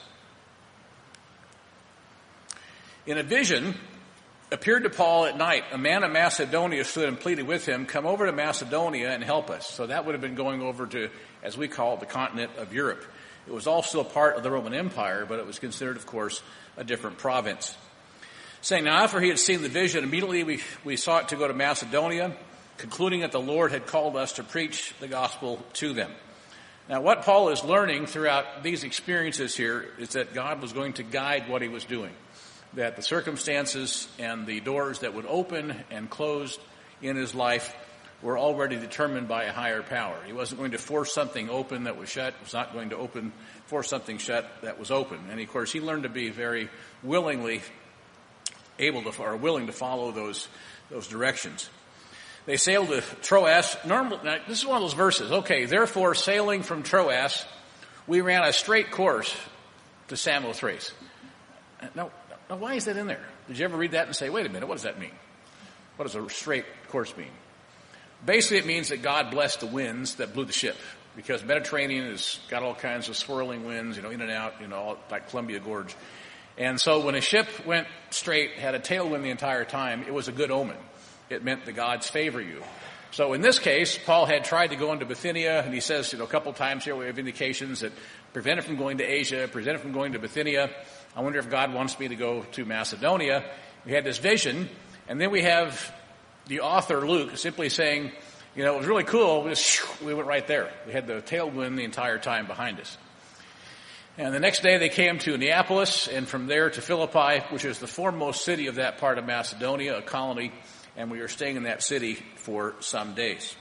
In a vision, appeared to Paul at night. A man of Macedonia stood and pleaded with him, come over to Macedonia and help us. So that would have been going over to, as we call it, the continent of Europe. It was also a part of the Roman Empire, but it was considered, of course, a different province. Saying, now after he had seen the vision, immediately we, we sought to go to Macedonia, concluding that the Lord had called us to preach the gospel to them. Now what Paul is learning throughout these experiences here is that God was going to guide what he was doing. That the circumstances and the doors that would open and close in his life were already determined by a higher power. He wasn't going to force something open that was shut. He was not going to open, force something shut that was open. And of course, he learned to be very willingly able to, or willing to follow those, those directions. They sailed to Troas. Normal, now, this is one of those verses. Okay, therefore, sailing from Troas, we ran a straight course to Samothrace. Now, now, why is that in there? Did you ever read that and say, wait a minute, what does that mean? What does a straight course mean? Basically, it means that God blessed the winds that blew the ship, because Mediterranean has got all kinds of swirling winds, you know, in and out, you know, all, like Columbia Gorge. And so when a ship went straight, had a tailwind the entire time, it was a good omen. It meant the gods favor you. So in this case, Paul had tried to go into Bithynia, and he says, you know, a couple times here we have indications that prevented from going to Asia, prevented from going to Bithynia. I wonder if God wants me to go to Macedonia. We had this vision, and then we have the author, Luke, simply saying, you know, it was really cool. We just, we went right there. We had the tailwind the entire time behind us. And the next day they came to Neapolis, and from there to Philippi, which is the foremost city of that part of Macedonia, a colony, and we were staying in that city for some days.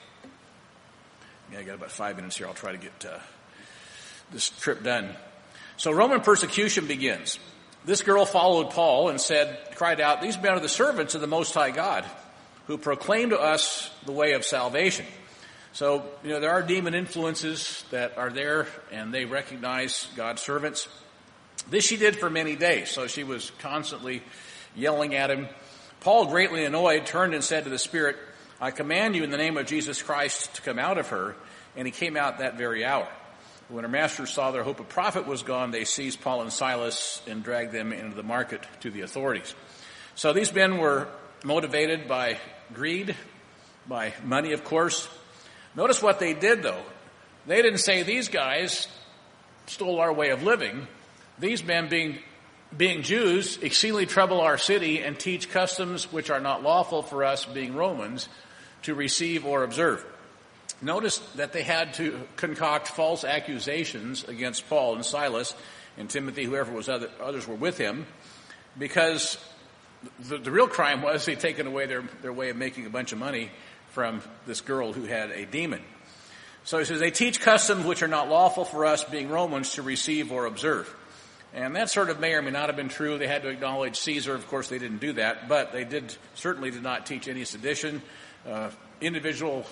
Yeah, I got about five minutes here. I'll try to get uh, this trip done. So Roman persecution begins. This girl followed Paul and said, cried out, "These men are the servants of the Most High God, who proclaim to us the way of salvation." So, you know, there are demon influences that are there, and they recognize God's servants. This she did for many days, so she was constantly yelling at him. Paul, greatly annoyed, turned and said to the Spirit, "I command you in the name of Jesus Christ to come out of her." And he came out that very hour. When her masters saw their hope of profit was gone, they seized Paul and Silas and dragged them into the market to the authorities. So these men were motivated by greed, by money, of course. Notice what they did, though. They didn't say, these guys stole our way of living. These men, being being Jews, exceedingly trouble our city and teach customs which are not lawful for us, being Romans, to receive or observe. Notice that they had to concoct false accusations against Paul and Silas and Timothy, whoever was other, others were with him, because the, the real crime was they'd taken away their, their way of making a bunch of money from this girl who had a demon. So he says, they teach customs which are not lawful for us, being Romans, to receive or observe. And that sort of may or may not have been true. They had to acknowledge Caesar. Of course, they didn't do that, but they did certainly did not teach any sedition. Uh, individual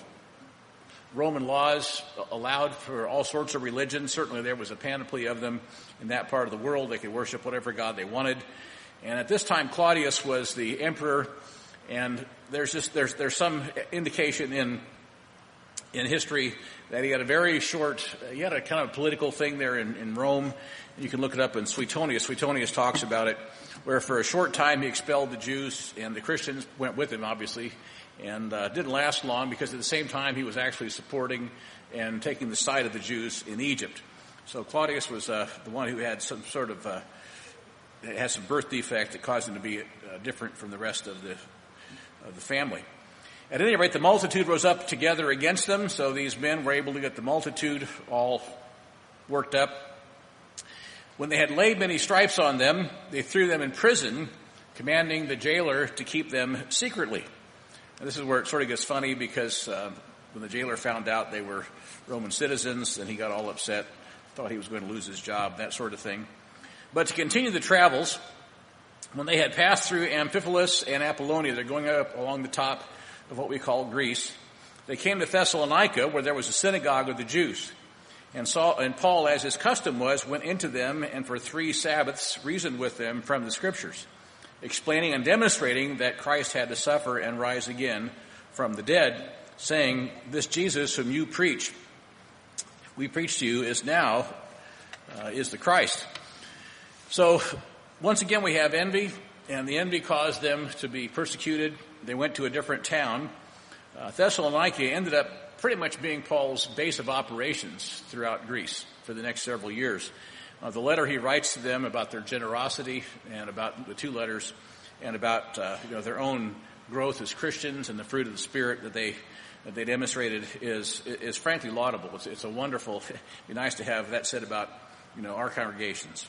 Roman laws allowed for all sorts of religions. Certainly there was a panoply of them in that part of the world. They could worship whatever god they wanted. And at this time, Claudius was the emperor, and there's just there's there's some indication in in history that he had a very short, he had a kind of political thing there in, in Rome. You can look it up in Suetonius. Suetonius talks about it, where for a short time he expelled the Jews, and the Christians went with him, obviously, and uh, didn't last long, because at the same time he was actually supporting and taking the side of the Jews in Egypt. So Claudius was uh, the one who had some sort of, uh, had some birth defect that caused him to be uh, different from the rest of the, of the family. At any rate, the multitude rose up together against them, so these men were able to get the multitude all worked up. When they had laid many stripes on them, they threw them in prison, commanding the jailer to keep them secretly. And this is where it sort of gets funny, because uh, when the jailer found out they were Roman citizens, then he got all upset, thought he was going to lose his job, that sort of thing. But to continue the travels, when they had passed through Amphipolis and Apollonia, they're going up along the top of what we call Greece, they came to Thessalonica, where there was a synagogue of the Jews. And Saul, and Paul, as his custom was, went into them and for three Sabbaths reasoned with them from the Scriptures, explaining and demonstrating that Christ had to suffer and rise again from the dead, saying, "This Jesus whom you preach, we preach to you, is now, uh, is the Christ." So, once again, we have envy, and the envy caused them to be persecuted. They went to a different town. Uh, Thessalonica ended up pretty much being Paul's base of operations throughout Greece for the next several years. Uh, the letter he writes to them about their generosity, and about the two letters, and about uh, you know their own growth as Christians and the fruit of the Spirit that they that they demonstrated is is frankly laudable. It's, it's a wonderful. It'd be nice to have that said about you know our congregations.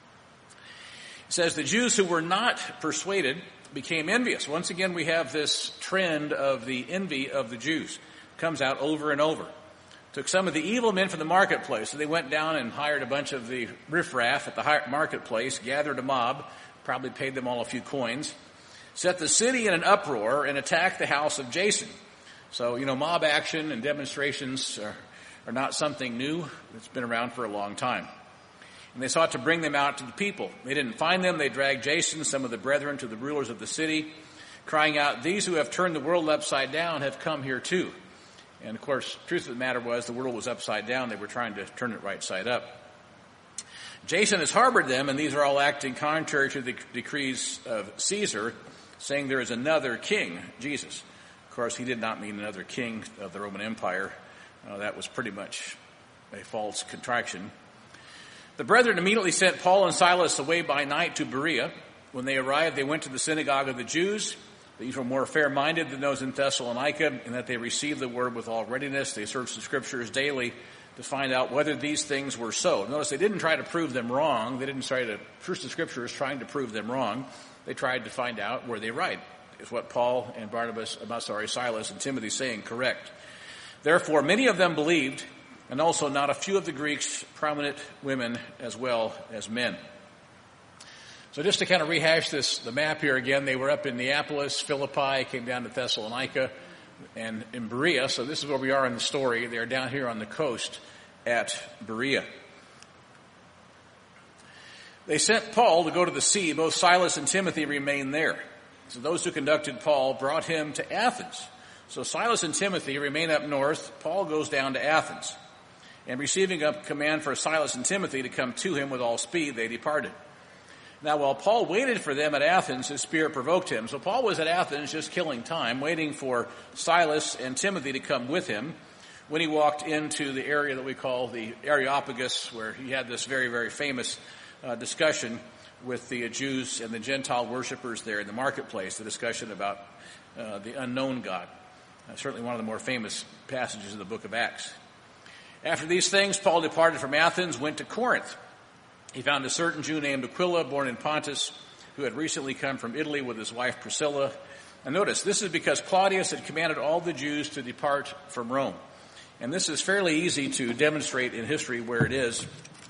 It says the Jews who were not persuaded became envious. Once again, we have this trend of the envy of the Jews. Comes out over and over. Took some of the evil men from the marketplace. So they went down and hired a bunch of the riffraff at the marketplace, gathered a mob, probably paid them all a few coins, set the city in an uproar, and attacked the house of Jason. So, you know, mob action and demonstrations are, are not something new. It's been around for a long time. And they sought to bring them out to the people. They didn't find them. They dragged Jason, some of the brethren, to the rulers of the city, crying out, "These who have turned the world upside down have come here too." And, of course, the truth of the matter was the world was upside down. They were trying to turn it right side up. Jason has harbored them, and these are all acting contrary to the decrees of Caesar, saying there is another king, Jesus. Of course, he did not mean another king of the Roman Empire. Uh, that was pretty much a false contraction. The brethren immediately sent Paul and Silas away by night to Berea. When they arrived, they went to the synagogue of the Jews. These were more fair-minded than those in Thessalonica, in that they received the word with all readiness. They searched the scriptures daily to find out whether these things were so. Notice they didn't try to prove them wrong. They didn't try to search the scriptures trying to prove them wrong. They tried to find out were they right. Is what Paul and Barnabas, I'm sorry, Silas and Timothy saying correct? Therefore, many of them believed, and also not a few of the Greeks, prominent women as well as men. So just to kind of rehash this, the map here again, they were up in Neapolis, Philippi, came down to Thessalonica, and in Berea. So this is where we are in the story. They're down here on the coast at Berea. They sent Paul to go to the sea. Both Silas and Timothy remained there. So those who conducted Paul brought him to Athens. So Silas and Timothy remain up north. Paul goes down to Athens. And receiving a command for Silas and Timothy to come to him with all speed, they departed. Now, while Paul waited for them at Athens, his spirit provoked him. So Paul was at Athens just killing time, waiting for Silas and Timothy to come with him, when he walked into the area that we call the Areopagus, where he had this very, very famous uh, discussion with the Jews and the Gentile worshipers there in the marketplace, the discussion about uh, the unknown God. Uh, certainly one of the more famous passages of the book of Acts. After these things, Paul departed from Athens, went to Corinth. He found a certain Jew named Aquila, born in Pontus, who had recently come from Italy with his wife Priscilla. And notice, this is because Claudius had commanded all the Jews to depart from Rome. And this is fairly easy to demonstrate in history where it is,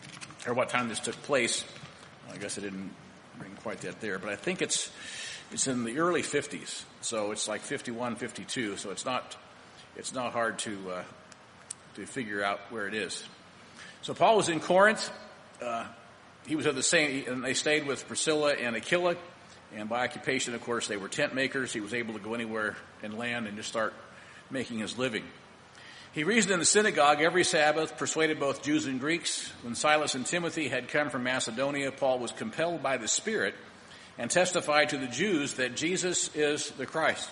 or what time this took place. Well, I guess I didn't bring quite that there, but I think it's it's in the early fifties. So it's like fifty-one, fifty-two. So it's not it's not hard to uh, to figure out where it is. So Paul was in Corinth. Uh, He was of the same, and they stayed with Priscilla and Aquila, and by occupation, of course, they were tent makers. He was able to go anywhere and land and just start making his living. He reasoned in the synagogue every Sabbath, persuaded both Jews and Greeks. When Silas and Timothy had come from Macedonia, Paul was compelled by the Spirit and testified to the Jews that Jesus is the Christ.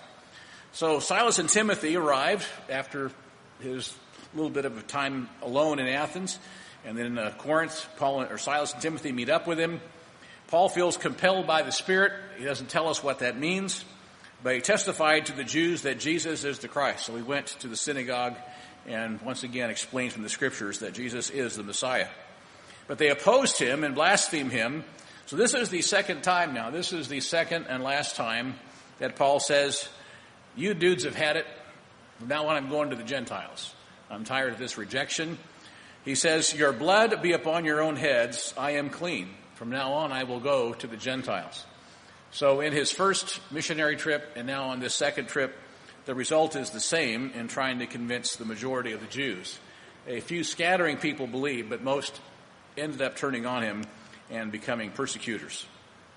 So Silas and Timothy arrived after his little bit of a time alone in Athens. And then in uh, Corinth, Paul or Silas and Timothy meet up with him. Paul feels compelled by the Spirit. He doesn't tell us what that means, but he testified to the Jews that Jesus is the Christ. So he went to the synagogue and once again explained from the Scriptures that Jesus is the Messiah. But they opposed him and blasphemed him. So this is the second time now. This is the second and last time that Paul says, "You dudes have had it. From now on I'm going to the Gentiles. I'm tired of this rejection." He says, "Your blood be upon your own heads. I am clean. From now on, I will go to the Gentiles." So in his first missionary trip and now on this second trip, the result is the same in trying to convince the majority of the Jews. A few scattering people believed, but most ended up turning on him and becoming persecutors.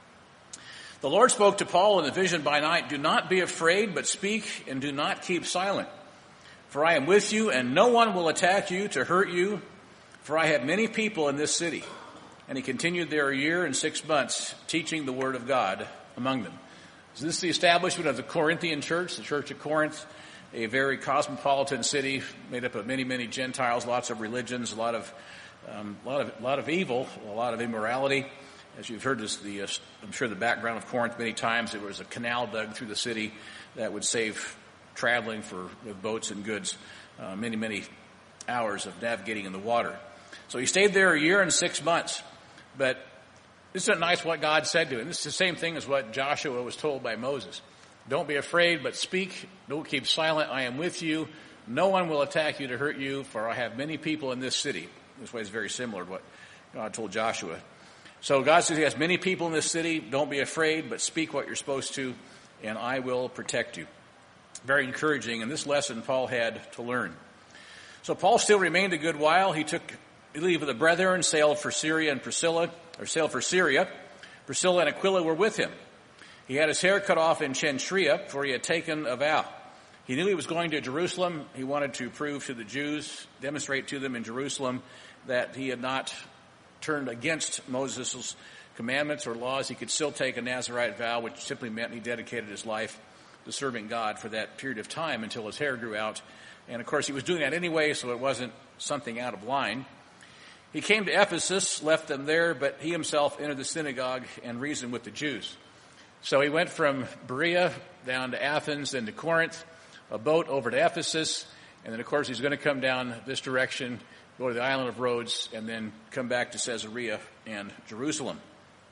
The Lord spoke to Paul in the vision by night, "Do not be afraid, but speak and do not keep silent. For I am with you, and no one will attack you to hurt you. For I have many people in this city." And he continued there a year and six months, teaching the word of God among them. So this is the establishment of the Corinthian church, the church of Corinth, a very cosmopolitan city made up of many, many Gentiles, lots of religions, a lot of, um, a lot of, a lot of evil, a lot of immorality. As you've heard this, the, uh, I'm sure the background of Corinth many times, there was a canal dug through the city that would save traveling for with boats and goods, uh, many, many hours of navigating in the water. So he stayed there a year and six months. But isn't it nice what God said to him? This is the same thing as what Joshua was told by Moses. "Don't be afraid, but speak. Don't keep silent. I am with you. No one will attack you to hurt you, for I have many people in this city." This way is very similar to what God told Joshua. So God says he has many people in this city. Don't be afraid, but speak what you're supposed to, and I will protect you. very encouraging, and this lesson Paul had to learn. So Paul still remained a good while. He took leave of the brethren, sailed for Syria and Priscilla, or sailed for Syria. Priscilla and Aquila were with him. He had his hair cut off in Cenchrea, for he had taken a vow. He knew he was going to Jerusalem. He wanted to prove to the Jews, demonstrate to them in Jerusalem, that he had not turned against Moses' commandments or laws. He could still take a Nazirite vow, which simply meant he dedicated his life to serving God for that period of time until his hair grew out. And, of course, he was doing that anyway, so it wasn't something out of line. He came to Ephesus, left them there, but he himself entered the synagogue and reasoned with the Jews. So he went from Berea down to Athens, then to Corinth, a boat over to Ephesus, and then, of course, he's going to come down this direction, go to the island of Rhodes, and then come back to Caesarea and Jerusalem.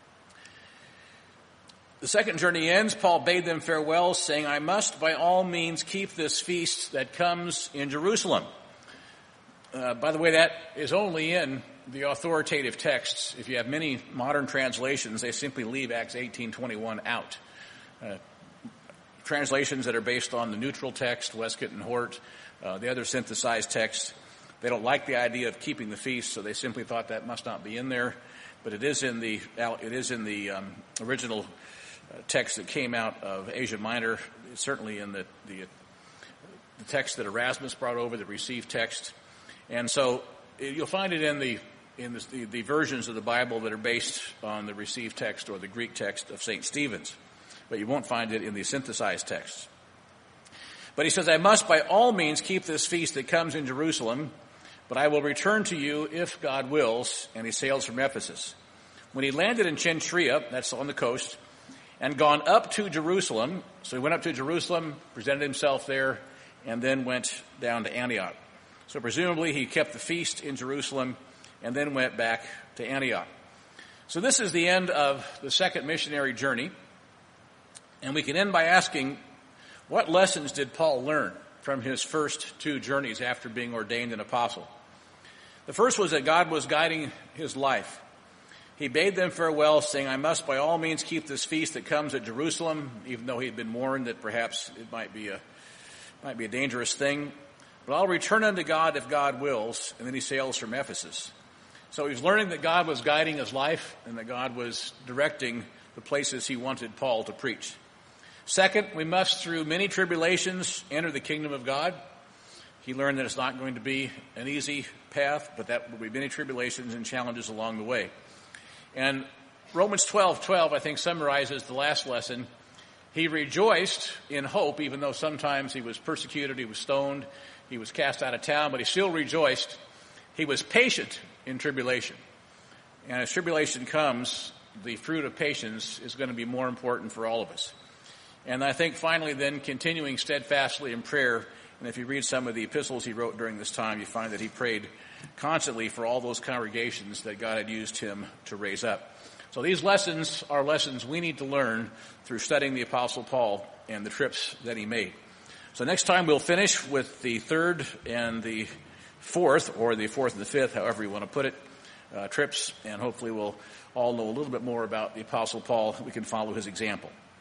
The second journey ends. Paul bade them farewell, saying, I must by all means keep this feast that comes in Jerusalem. Uh, by the way, that is only in the authoritative texts. If you have many modern translations, they simply leave Acts eighteen twenty-one out. Uh, translations that are based on the neutral text, Westcott and Hort, uh, the other synthesized text, they don't like the idea of keeping the feast, so they simply thought that must not be in there. But it is in the it is in the um, original uh, text that came out of Asia Minor. It's certainly in the, the the text that Erasmus brought over, the received text. And so you'll find it in the in the, the, the versions of the Bible that are based on the received text or the Greek text of Saint Stephen's, but you won't find it in the synthesized texts. But he says, I must by all means keep this feast that comes in Jerusalem, but I will return to you if God wills. And he sails from Ephesus. When he landed in Cenchrea, that's on the coast, and gone up to Jerusalem, so he went up to Jerusalem, presented himself there, and then went down to Antioch. So presumably he kept the feast in Jerusalem and then went back to Antioch. So this is the end of the second missionary journey. And we can end by asking, what lessons did Paul learn from his first two journeys after being ordained an apostle? The first was that God was guiding his life. He bade them farewell, saying, I must by all means keep this feast that comes at Jerusalem, even though he had been warned that perhaps it might be a, might be a dangerous thing. But I'll return unto God if God wills. And then he sails from Ephesus. So he's learning that God was guiding his life and that God was directing the places he wanted Paul to preach. Second, we must, through many tribulations, enter the kingdom of God. He learned that it's not going to be an easy path, but that will be many tribulations and challenges along the way. And Romans twelve twelve, I think, summarizes the last lesson. He rejoiced in hope, even though sometimes he was persecuted, he was stoned, he was cast out of town, but he still rejoiced. He was patient in tribulation. And as tribulation comes, the fruit of patience is going to be more important for all of us. And I think finally then continuing steadfastly in prayer, and if you read some of the epistles he wrote during this time, you find that he prayed constantly for all those congregations that God had used him to raise up. So these lessons are lessons we need to learn through studying the Apostle Paul and the trips that he made. So next time we'll finish with the third and the fourth, or the fourth and the fifth, however you want to put it, uh, trips, and hopefully we'll all know a little bit more about the Apostle Paul. We can follow his example.